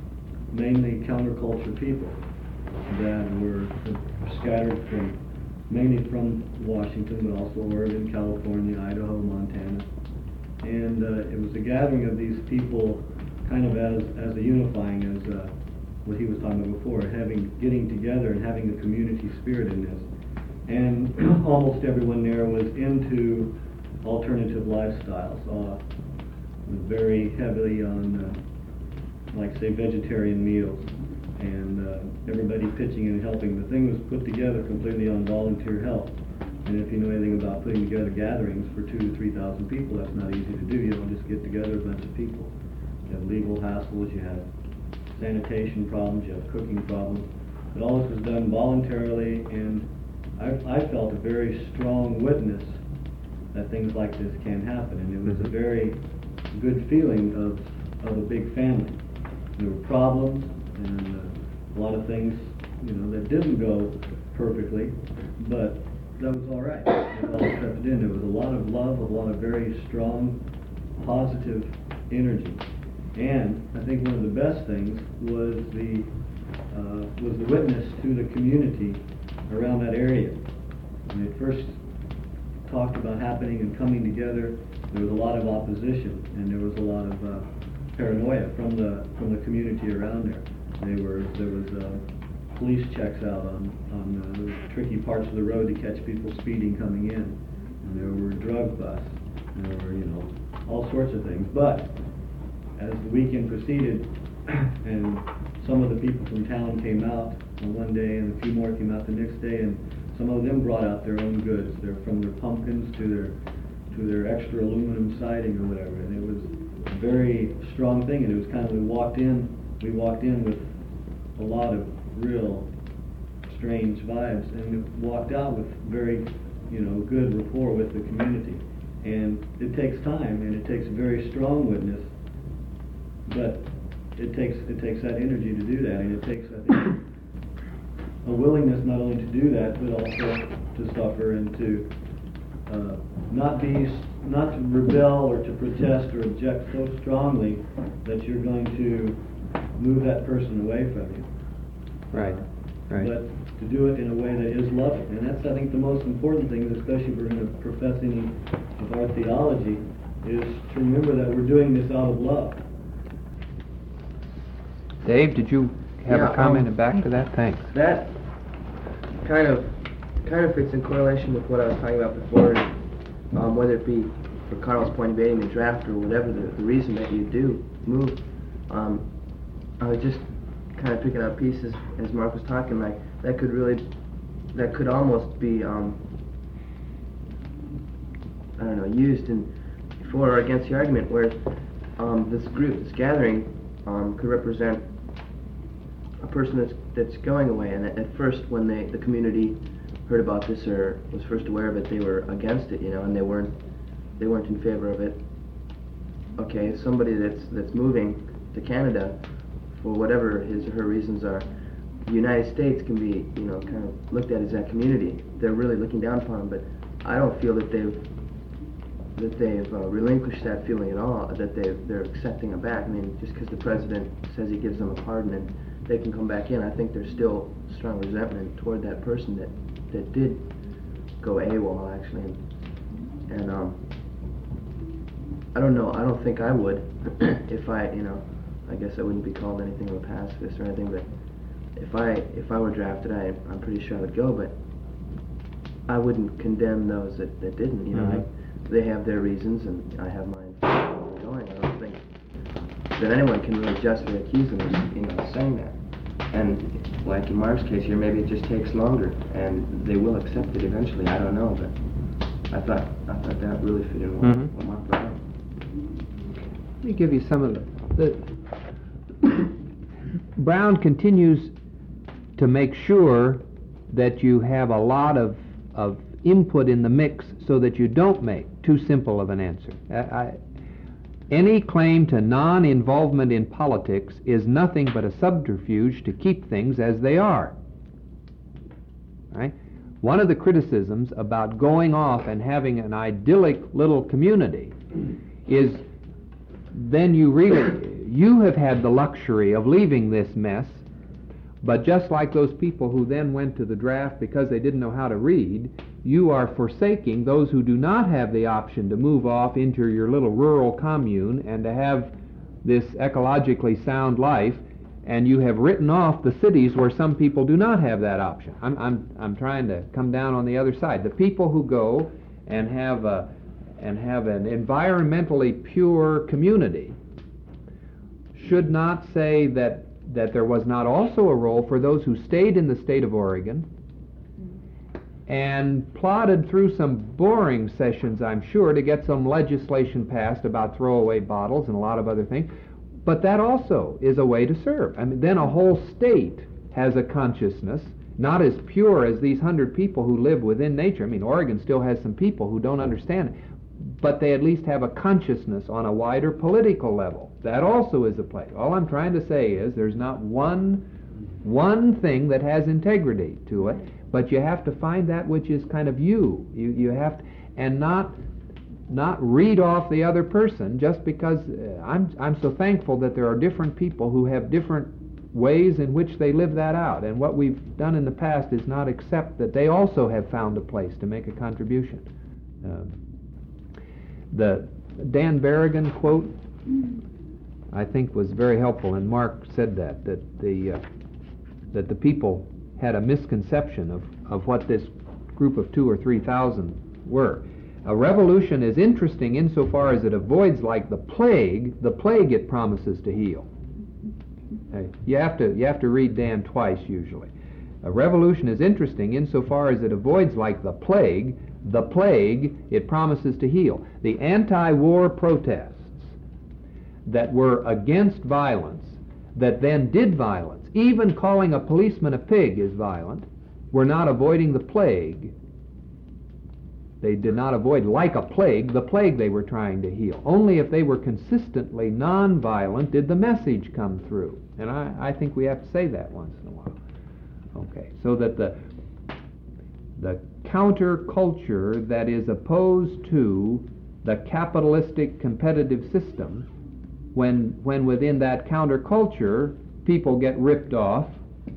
mainly counterculture people that were scattered from, mainly from Washington, but also Oregon, California, Idaho, Montana. And uh, it was a gathering of these people kind of as, as a unifying, as uh, what he was talking about before, having, getting together and having a community spirit in this. And almost everyone there was into alternative lifestyles, uh, very heavily on, uh, like say, vegetarian meals, and uh, everybody pitching in and helping. The thing was put together completely on volunteer help. And if you know anything about putting together gatherings for two to three thousand people, that's not easy to do. You don't just get together a bunch of people. You have legal hassles, you have sanitation problems, you have cooking problems. But all this was done voluntarily, and I, I felt a very strong witness that things like this can happen. And it was a very good feeling of of a big family. There were problems and uh, a lot of things, you know, that didn't go perfectly, but that was all right. It all accepted in. There was a lot of love, a lot of very strong, positive energy. And I think one of the best things was the uh, was the witness to the community around that area. When it first talked about happening and coming together, there was a lot of opposition, and there was a lot of uh, paranoia from the from the community around there. They were there was uh, police checks out on on uh, the tricky parts of the road to catch people speeding coming in, and there were drug busts, and there were, you know, all sorts of things. But as the weekend proceeded, and some of the people from town came out on one day, and a few more came out the next day, and some of them brought out their own goods. They're from their pumpkins to their to their extra aluminum siding or whatever, and it was a very strong thing. And it was kind of, we walked in, we walked in with a lot of real strange vibes, and we walked out with very, you know, good rapport with the community. And it takes time, and it takes a very strong witness, but it takes it takes that energy to do that, and it takes, I think, a willingness not only to do that, but also to suffer and to uh, not be, not to rebel or to protest or object so strongly that you're going to move that person away from you. Right. Right. but to do it in a way that is loving. And that's, I think, the most important thing, especially if we're going to profess any of our theology, is to remember that we're doing this out of love. Dave, did you have Yeah, a comment um, back to that? Thanks. That kind of kind of fits in correlation with what I was talking about before, um, whether it be for Carl's point of debating the draft or whatever the, the reason that you do move. Um, I was just kind of picking out pieces as Mark was talking, like that could really, that could almost be, um, I don't know, used in for or against the argument where um, this group, this gathering, um, could represent a person that's that's going away, and at, at first when they the community heard about this or was first aware of it, they were against it, you know, and they weren't they weren't in favor of it. Okay, somebody that's that's moving to Canada for whatever his or her reasons are, the United States can be, you know, kind of looked at as that community. They're really looking down upon them, but I don't feel that they've that they've uh, relinquished that feeling at all, that they they're accepting it back. I mean, just because the president says he gives them a pardon and they can come back in, I think there's still strong resentment toward that person that that did go AWOL actually, and, and um, I don't know. I don't think I would if I, you know, I guess I wouldn't be called anything of a pacifist or anything, but if I if I were drafted, I I'm pretty sure I would go, but I wouldn't condemn those that, that didn't. You know, Mhm. I, they have their reasons, and I have mine for going. I don't think that anyone can really justly accuse them of, you know, saying that. And like in Mark's case here, maybe it just takes longer, and they will accept it eventually. I don't know, but I thought I thought that really fit in well Mhm. what Mark brought up. Let me give you some of the, the Brown continues to make sure that you have a lot of, of input in the mix so that you don't make too simple of an answer. I, I, any claim to non-involvement in politics is nothing but a subterfuge to keep things as they are. Right? One of the criticisms about going off and having an idyllic little community is then you really, you have had the luxury of leaving this mess, but just like those people who then went to the draft because they didn't know how to read, you are forsaking those who do not have the option to move off into your little rural commune and to have this ecologically sound life, and you have written off the cities where some people do not have that option. I'm, I'm, I'm trying to come down on the other side. The people who go and have a and have an environmentally pure community should not say that that there was not also a role for those who stayed in the state of Oregon and plodded through some boring sessions, I'm sure, to get some legislation passed about throwaway bottles and a lot of other things. But that also is a way to serve. I mean, then a whole state has a consciousness, not as pure as these hundred people who live within nature. I mean, Oregon still has some people who don't understand it, but they at least have a consciousness on a wider political level. That also is a play. All I'm trying to say is there's not one one thing that has integrity to it, but you have to find that which is kind of you. You you have to, and not not read off the other person just because uh, I'm I'm so thankful that there are different people who have different ways in which they live that out. And what we've done in the past is not accept that they also have found a place to make a contribution. Um, the Dan Berrigan quote, I think, was very helpful, and Mark said that that the uh, that the people had a misconception of, of what this group of two or three thousand were. A revolution is interesting insofar as it avoids, like the plague, the plague it promises to heal. Okay. You have to you have to read Dan twice usually. A revolution is interesting insofar as it avoids, like the plague, the plague it promises to heal. The anti-war protests that were against violence, that then did violence, even calling a policeman a pig is violent, were not avoiding the plague. They did not avoid, like a plague, the plague they were trying to heal. Only if they were consistently non-violent did the message come through. And I, I think we have to say that once in a while. Okay, so that the the counterculture that is opposed to the capitalistic competitive system, when when within that counterculture people get ripped off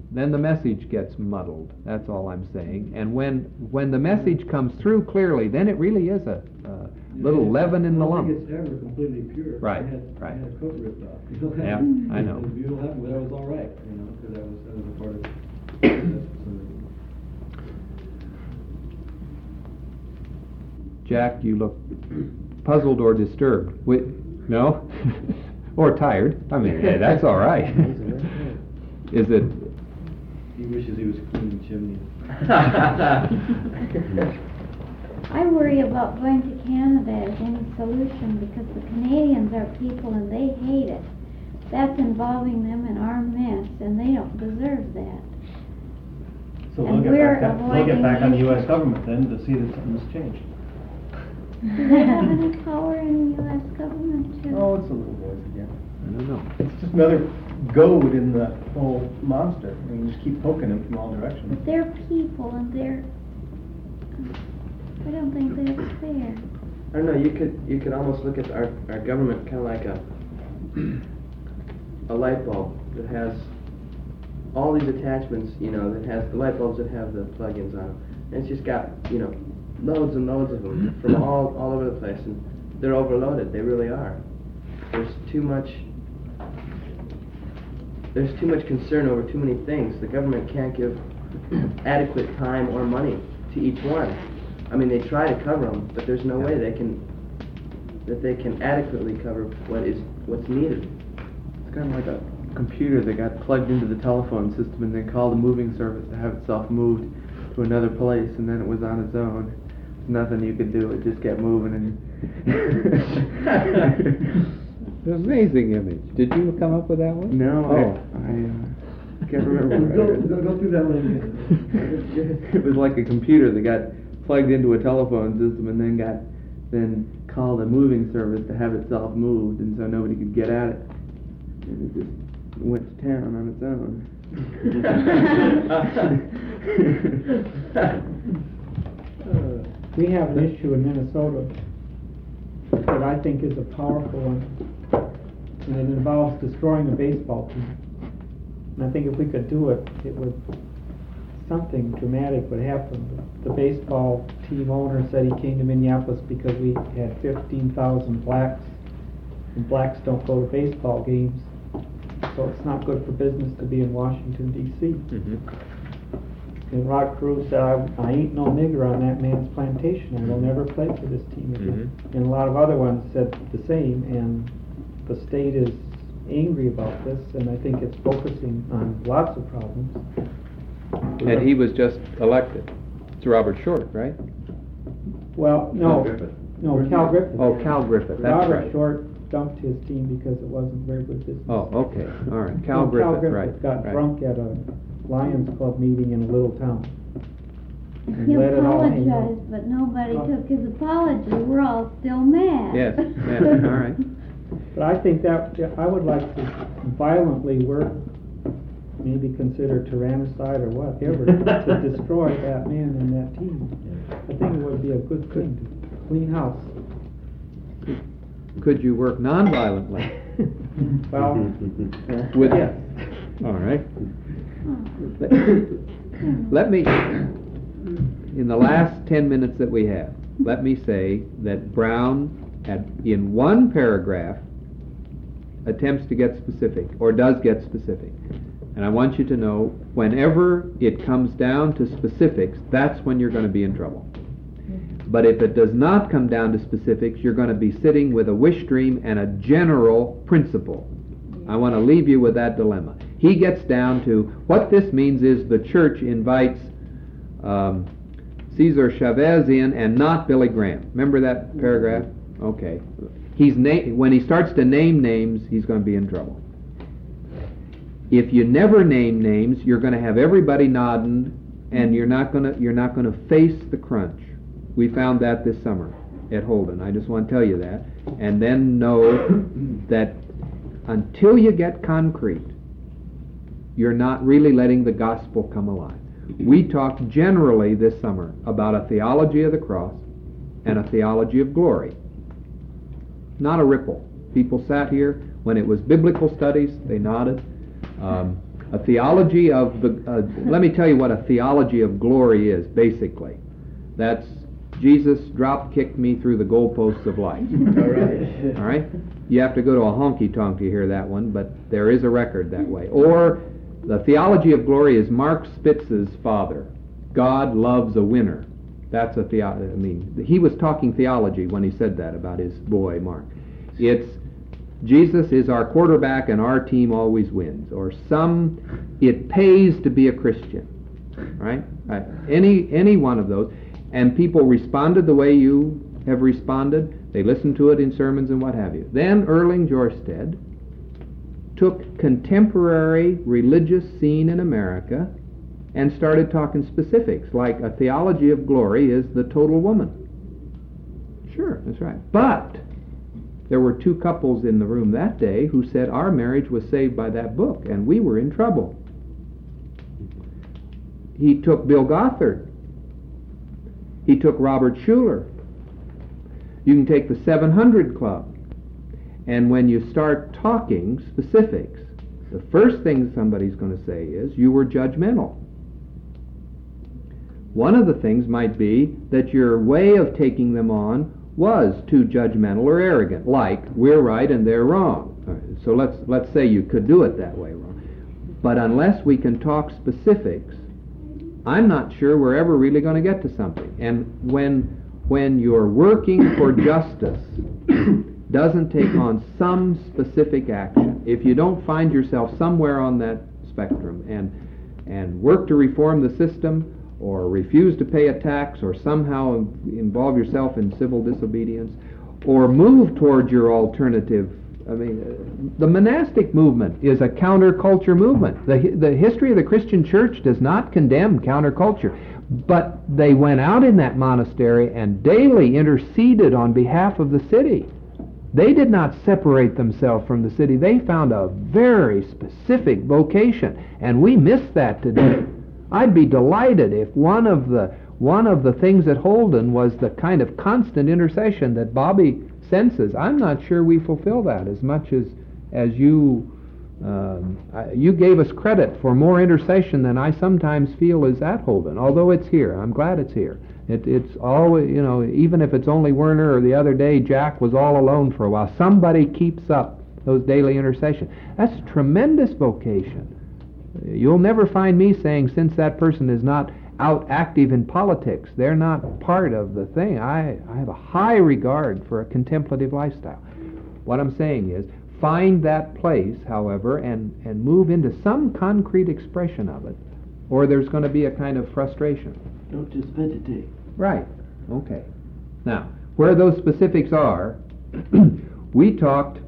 then the message gets muddled. That's all I'm saying. And when when the message comes through clearly, then it really is a, a little leaven in the I lump. don't think it's ever completely pure. Right, I had, right. I had a coat ripped off. You know, Yeah, I know. It was beautiful, but that was all right, you know, because that was, that was a part of it. Jack, you look puzzled or disturbed. Wi- no? Or tired. I mean, yeah, that's all right. Is it? He wishes he was cleaning chimneys. I worry about going to Canada as any solution because the Canadians are people and they hate it. That's involving them in our mess and they don't deserve that. So And they'll we're get back, they'll avoiding get back on the U S issues. government then to see that something's changed. Do they have any power in the U S government to? Oh, it's a little voice again. I don't know. It's just another goad in the whole monster, and you just keep poking him from all directions. But they're people and they're, I don't think that's fair. I don't know, you could, you could almost look at our, our government kind of like a, a light bulb that has all these attachments, you know, that has the light bulbs that have the plug-ins on them. And it's just got, you know, loads and loads of them from all, all over the place, and they're overloaded, they really are. There's too much, there's too much concern over too many things. The government can't give adequate time or money to each one. I mean, they try to cover them, but there's no way they can, that they can adequately cover what is, what's needed. It's kind of like a computer that got plugged into the telephone system and then called a moving service to have itself moved to another place, and then it was on its own. Nothing you could do, it just kept moving. And An amazing image. Did you come up with that one? no, Oh. I, I uh, can't remember. where I Go, read it. go, go through that one again. It was like a computer that got plugged into a telephone system and then got then called a moving service to have itself moved, and so nobody could get at it, and it just went to town on its own. We have an issue in Minnesota that I think is a powerful one, and it involves destroying the baseball team. And I think if we could do it, it would, something dramatic would happen. The baseball team owner said he came to Minneapolis because we had fifteen thousand blacks, and blacks don't go to baseball games, so it's not good for business to be in Washington, D C Mhm. And Rod Carew said, I, I ain't no nigger on that man's plantation, and will never play for this team again. Mhm. And a lot of other ones said the same, and the state is angry about this, and I think it's focusing on lots of problems. And he was just elected. It's Robert Short, right? Well, no, Griffith. no, Cal Griffith. Oh, Cal Griffith, that's Robert right. Short dumped his team because it wasn't very good business. Oh, okay, all right. Cal No, Griffith, right. got right. drunk at a Lions Club meeting in a little town. And He let it all hang out. apologized, but nobody Oh. took his apology. We're all still mad. Yes, yes, all right. But I think that, yeah, I would like to violently work, maybe consider tyrannicide or whatever, to destroy that man and that team. I think it would be a good thing to clean house. Could you work non-violently? Well, With, yes. all right. Oh. Let- Let me, in the last ten minutes that we have, let me say that Brown, had, in one paragraph, attempts to get specific, or does get specific. And I want you to know, whenever it comes down to specifics, that's when you're going to be in trouble. But if it does not come down to specifics, you're going to be sitting with a wish dream and a general principle. I want to leave you with that dilemma. He gets down to, what this means is the church invites um, Cesar Chavez in and not Billy Graham. Remember that paragraph? Okay. He's na- when he starts to name names, he's going to be in trouble. If you never name names, you're going to have everybody nodding, and you're not going to you're not going to face the crunch. We found that this summer at Holden. I just want to tell you that, and then know that until you get concrete, you're not really letting the gospel come alive. We talked generally this summer about a theology of the cross and a theology of glory. Not a ripple. People sat here. When it was biblical studies, they nodded. Um, A theology of the, uh, let me tell you what a theology of glory is, basically. That's Jesus drop-kicked me through the goalposts of life. All right. All right? You have to go to a honky-tonk to hear that one, but there is a record that way. Or the theology of glory is Mark Spitz's father. God loves a winner. That's a theology. I mean, he was talking theology when he said that about his boy, Mark. It's Jesus is our quarterback and our team always wins. Or some, it pays to be a Christian. Right? Right. Any, any one of those. And people responded the way you have responded. They listened to it in sermons and what have you. Then Erling Jorstad took contemporary religious scene in America and started talking specifics, like a theology of glory is the total woman. Sure, that's right. But there were two couples in the room that day who said our marriage was saved by that book, and we were in trouble. He took Bill Gothard. He took Robert Schuller. You can take the seven hundred Club. And when you start talking specifics, the first thing somebody's going to say is, you were judgmental. One of the things might be that your way of taking them on was too judgmental or arrogant, like, we're right and they're wrong. All right, so let's, let's say you could do it that way, wrong. But unless we can talk specifics, I'm not sure we're ever really going to get to something. And when, when you're working for justice, doesn't take on some specific action, if you don't find yourself somewhere on that spectrum and and work to reform the system or refuse to pay a tax or somehow involve yourself in civil disobedience or move toward your alternative, I mean, uh, the monastic movement is a counterculture movement. The, the history of the Christian church does not condemn counterculture, but they went out in that monastery and daily interceded on behalf of the city. They did not separate themselves from the city. They found a very specific vocation, and we miss that today. I'd be delighted if one of the one of the things at Holden was the kind of constant intercession that Bobby senses. I'm not sure we fulfill that as much as as you um, I, you gave us credit for more intercession than I sometimes feel is at Holden. Although it's here, I'm glad it's here. It, it's always, you know, even if it's only Werner or the other day Jack was all alone for a while, somebody keeps up those daily intercession. That's a tremendous vocation. You'll never find me saying, since that person is not out active in politics, they're not part of the thing. I, I have a high regard for a contemplative lifestyle. What I'm saying is, find that place, however, and, and move into some concrete expression of it, or there's going to be a kind of frustration. Don't just vegetate. Right. Okay. Now, where those specifics are, we talked,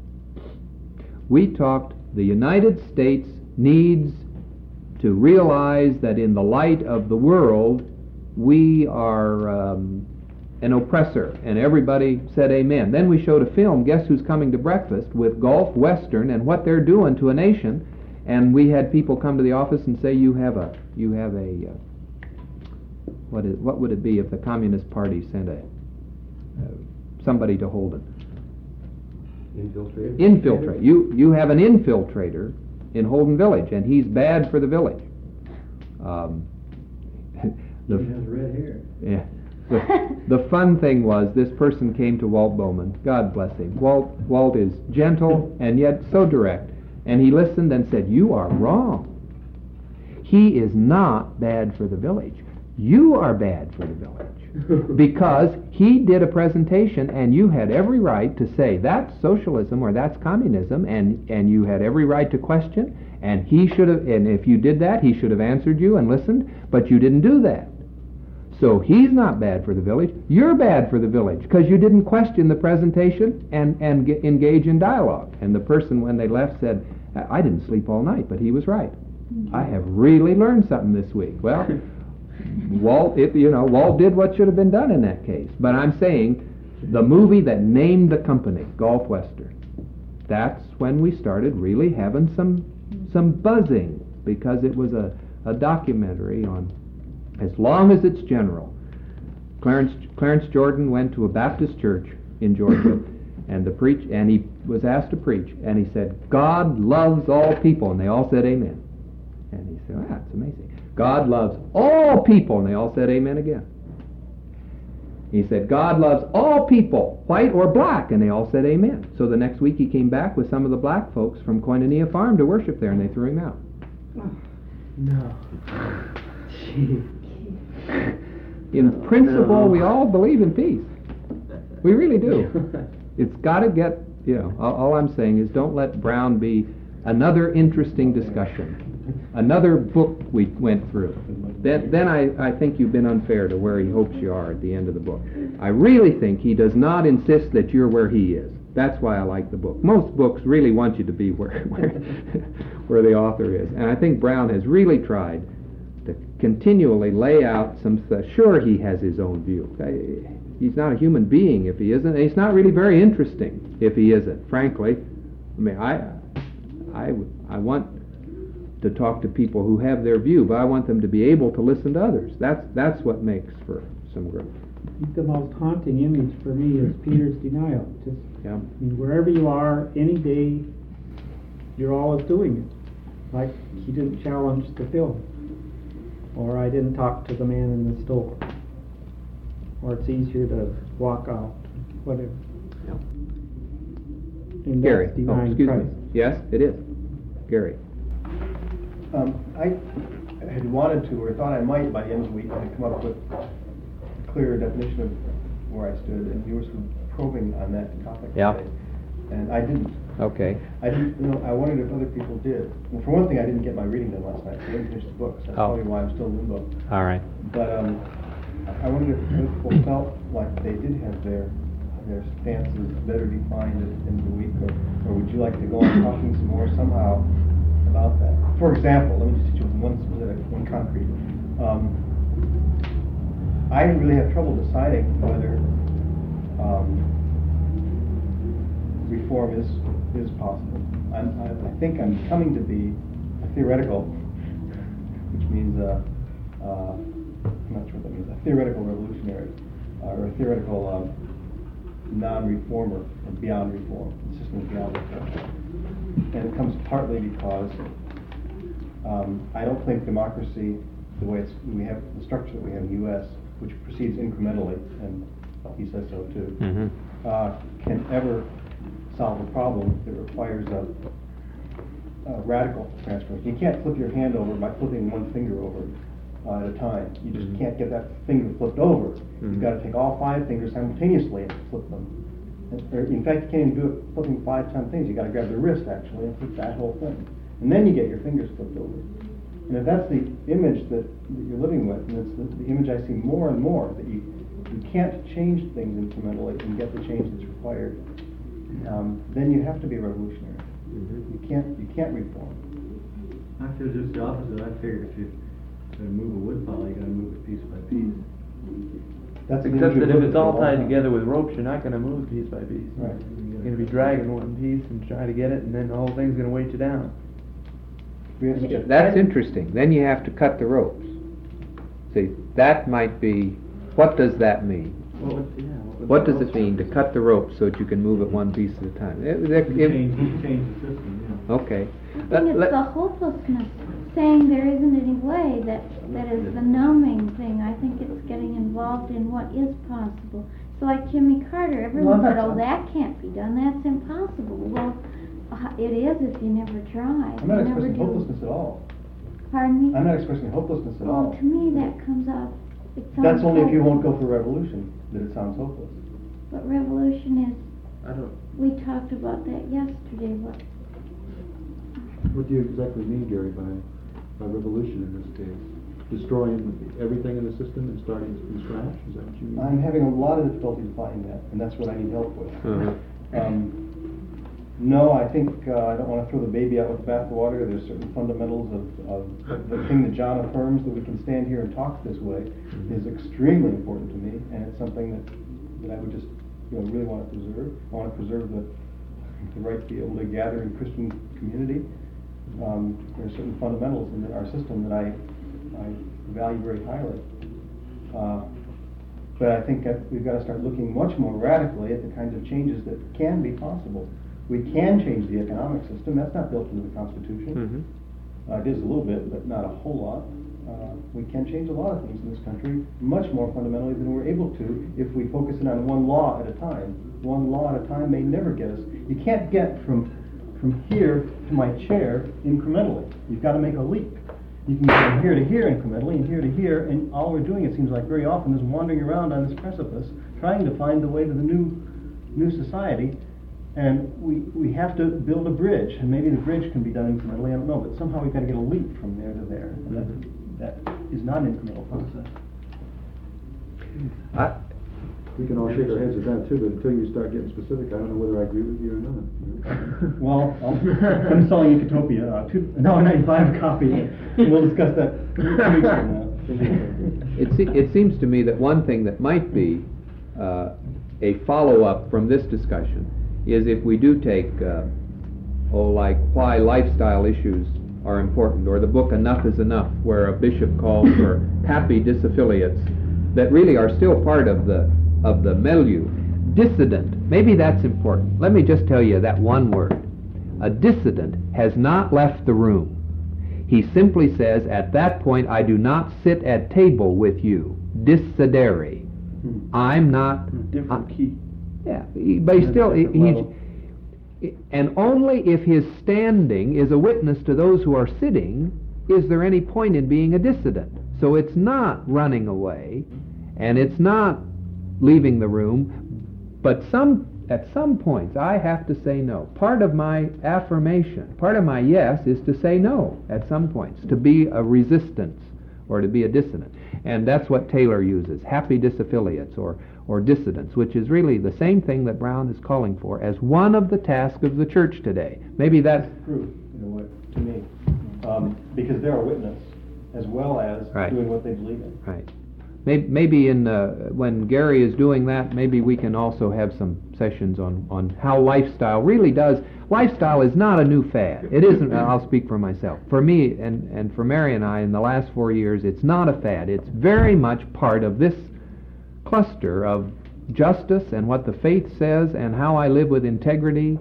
we talked the United States needs to realize that in the light of the world, we are um, an oppressor, and everybody said amen. Then we showed a film, Guess Who's Coming to Breakfast, with Gulf Western and what they're doing to a nation, and we had people come to the office and say, you have a, you have a, uh, What, is, what would it be if the Communist Party sent a uh, somebody to Holden? Infiltrate. Infiltrate. You you have an infiltrator in Holden Village, and he's bad for the village. Um, the, He has red hair. Yeah. The, the fun thing was this person came to Walt Bowman. God bless him. Walt Walt is gentle and yet so direct, and he listened and said, "You are wrong. He is not bad for the village. You are bad for the village." Because he did a presentation and you had every right to say that's socialism or that's communism, and, and you had every right to question, and he should have, and if you did that, he should have answered you and listened, but you didn't do that. So he's not bad for the village, you're bad for the village because you didn't question the presentation and, and get, engage in dialogue. And the person, when they left, said, "I didn't sleep all night, but he was right. I have really learned something this week." Well, Walt, it, you know, Walt did what should have been done in that case. But I'm saying the movie that named the company, Gulf Western, that's when we started really having some some buzzing, because it was a, a documentary on, as long as it's general. Clarence Clarence Jordan went to a Baptist church in Georgia, and the preach and he was asked to preach, and he said, "God loves all people," and they all said amen. said, ah, that's amazing. God loves all people, and they all said amen again. He said, God loves all people, white or black, and they all said amen. So the next week he came back with some of the black folks from Koinonia Farm to worship there, and they threw him out. No. In principle, No. we all believe in peace. We really do. It's got to get, you know, all, all I'm saying is don't let Brown be another interesting discussion, another book we went through. Then, then I, I think you've been unfair to where he hopes you are at the end of the book. I really think he does not insist that you're where he is. That's why I like the book. Most books really want you to be where where, where the author is. And I think Brown has really tried to continually lay out some, uh, sure he has his own view. I, he's not a human being if he isn't. And he's not really very interesting if he isn't, frankly. I mean, I, I, I want to talk to people who have their view, but I want them to be able to listen to others. That's, that's what makes for some growth. I think the most haunting image for me is Peter's denial. Just, Yeah. I mean, wherever you are, any day, you're always doing it. Like, he didn't challenge the film. Or I didn't talk to the man in the store. Or it's easier to walk out, whatever. Yeah. And Gary, that's oh, denying excuse Christ. me. Yes, it is. Gary. Um, I had wanted to, or thought I might, by the end of the week, I'd come up with a clearer definition of where I stood, and you were sort of probing on that topic Yeah. today. And I didn't. Okay. I didn't, you know, I wondered if other people did. Well, for one thing, I didn't get my reading done last night, so I didn't finish the book, so that's Oh. probably why I'm still in limbo. All right. But um, I wondered if other people felt like they did have their their stances better defined at the end of the week, or, or would you like to go on talking some more somehow about that? For example, let me just teach you one specific, one concrete. Um, I really have trouble deciding whether um, reform is is possible. I'm, I, I think I'm coming to be a theoretical, which means uh, uh, I'm not sure what that means. A theoretical revolutionary, uh, or a theoretical um, non-reformer, or beyond reform. The system is beyond reform, and it comes partly because um, I don't think democracy, the way it's we have the structure that we have in the U S, which proceeds incrementally, and he says so too, Mm-hmm. uh, can ever solve a problem that requires a, a radical transformation. You can't flip your hand over by flipping one finger over uh, at a time. You just Mhm. can't get that finger flipped over. Mhm. You've got to take all five fingers simultaneously and flip them. And, or in fact, you can't even do it flipping five times things. You've got to grab the wrist actually and flip that whole thing. And then you get your fingers flipped over. And if that's the image that, that you're living with, and it's the, the image I see more and more, that you, you can't change things incrementally and get the change that's required, um, then you have to be revolutionary. Mm-hmm. You can't you can't reform. I feel just the opposite. I figure if you gotta move a wood pile, you gotta move it piece by piece. That's the Except image that we've if lived it's for a all long tied time. together with ropes, you're not gonna move piece by piece. Right. You're gonna be dragging one piece and try to get it, and then the whole thing's gonna weight you down. We have to- That's interesting. Then you have to cut the ropes. See, that might be, what does that mean? What would, yeah, would What the does it ropes- mean to cut the ropes so that you can move it one piece at a time? It- it- You it- change, you change the system, yeah. Okay. I Let- think it's let- the hopelessness, saying there isn't any way, that, that is the numbing thing. I think it's getting involved in what is possible. So like Jimmy Carter, everyone No, said, I'm oh, not- that can't be done, that's impossible. Well, uh, it is if you never try. I'm not You never expressing do. hopelessness at all. Pardon me? I'm not expressing hopelessness at Well, all. to me, that comes out, it sounds That's only if you hopeless. won't go for revolution that it sounds hopeless. But revolution is, I don't, we talked about that yesterday, what, What do you exactly mean, Gary, by, by revolution in this case? Destroying everything in the system and starting from scratch? Is that what you mean? I'm having a lot of difficulty defining that, and that's what I need help with. Uh-huh. Um, no, I think uh, I don't want to throw the baby out with the bathwater. There's certain fundamentals of, of the thing that John affirms, that we can stand here and talk this way, is extremely important to me, and it's something that, that I would just you know really want to preserve. I want to preserve the, the right to be able to gather in Christian community. Um, there are certain fundamentals in our system that I, I value very highly. Uh, but I think that we've got to start looking much more radically at the kinds of changes that can be possible. We can change the economic system. That's not built into the Constitution. Mhm. Uh, it is a little bit, but not a whole lot. Uh, we can change a lot of things in this country much more fundamentally than we're able to if we focus in on one law at a time. One law at a time may never get us. You can't get from from here to my chair incrementally. You've got to make a leap. You can go from here to here incrementally and here to here, and all we're doing, it seems like very often, is wandering around on this precipice trying to find the way to the new new society. And we, we have to build a bridge, and maybe the bridge can be done incrementally, I don't know, but somehow we've got to get a leap from there to there. And that, that is not an incremental process. I, we can all shake our heads at that too, but until you start getting specific, I don't know whether I agree with you or not. Well, I'll, I'm selling you Utopia, uh, two, no, ninety-five a copy, and we'll discuss that two weeks from now. It, se- it seems to me that one thing that might be uh, a follow-up from this discussion is if we do take, uh, oh, like why lifestyle issues are important, or the book Enough is Enough, where a bishop calls for happy disaffiliates that really are still part of the of the milieu. Dissident, maybe that's important. Let me just tell you that one word. A dissident has not left the room. He simply says, at that point, I do not sit at table with you. Dissidere. Hmm. I'm not... Different I, key. Yeah, he, but he still, he, he, and only if his standing is a witness to those who are sitting is there any point in being a dissident. So it's not running away, and it's not leaving the room, but some at some points I have to say no. Part of my affirmation, part of my yes is to say no at some points, to be a resistance or to be a dissident. And that's what Taylor uses, happy disaffiliates or or dissidents, which is really the same thing that Brown is calling for as one of the tasks of the church today. Maybe that's proof, you know what, to me, um, because they're a witness as well as right. doing what they believe in. Right. Maybe, maybe in uh, when Gary is doing that, maybe we can also have some sessions on, on how lifestyle really does. Lifestyle is not a new fad. It isn't. I'll speak for myself. For me and, and for Mary and I in the last four years, it's not a fad. It's very much part of this cluster of justice and what the faith says and how I live with integrity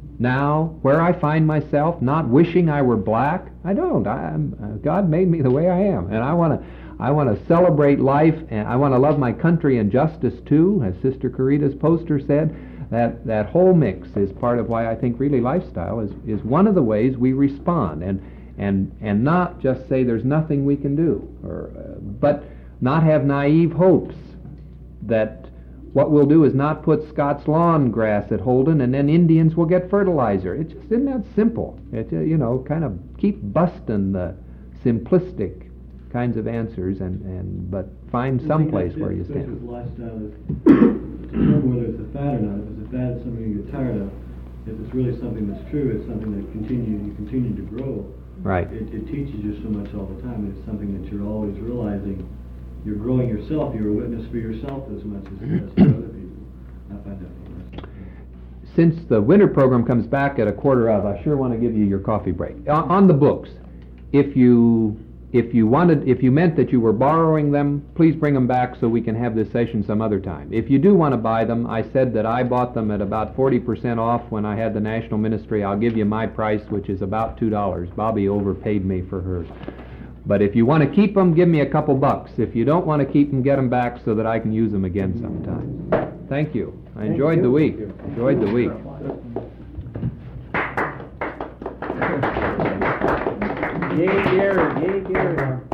now, where I find myself not wishing I were black. I don't. I'm, uh, God made me the way I am, and I want to I want to celebrate life, and I want to love my country and justice too, as Sister Carita's poster said. That that whole mix is part of why I think really lifestyle is, is one of the ways we respond, and and and not just say there's nothing we can do, or uh, but not have naive hopes that what we'll do is not put Scots lawn grass at Holden and then Indians will get fertilizer. It just isn't that simple. It, uh, you know, kind of keep busting the simplistic kinds of answers and, and but find some place where you stand. With lifestyle is to determine whether it's a fad or not. If it's a fad, it's something you get tired of. If it's really something that's true, it's something that continue you continue to grow. Right. It, it teaches you so much all the time. It's something that you're always realizing. You're growing yourself. You're a witness for yourself as much as it is for other people. I find that interesting. Since the winter program comes back at a quarter of, I sure want to give you your coffee break. On, on the books, if you if you wanted, if you meant that you were borrowing them, please bring them back so we can have this session some other time. If you do want to buy them, I said that I bought them at about forty percent off when I had the national ministry. I'll give you my price, which is about two dollars. Bobby overpaid me for hers. But if you want to keep them, give me a couple bucks. If you don't want to keep them, get them back so that I can use them again sometime. Thank you. I enjoyed Thank the you. week. Enjoyed the week. Yay, Gary. Yay, Gary.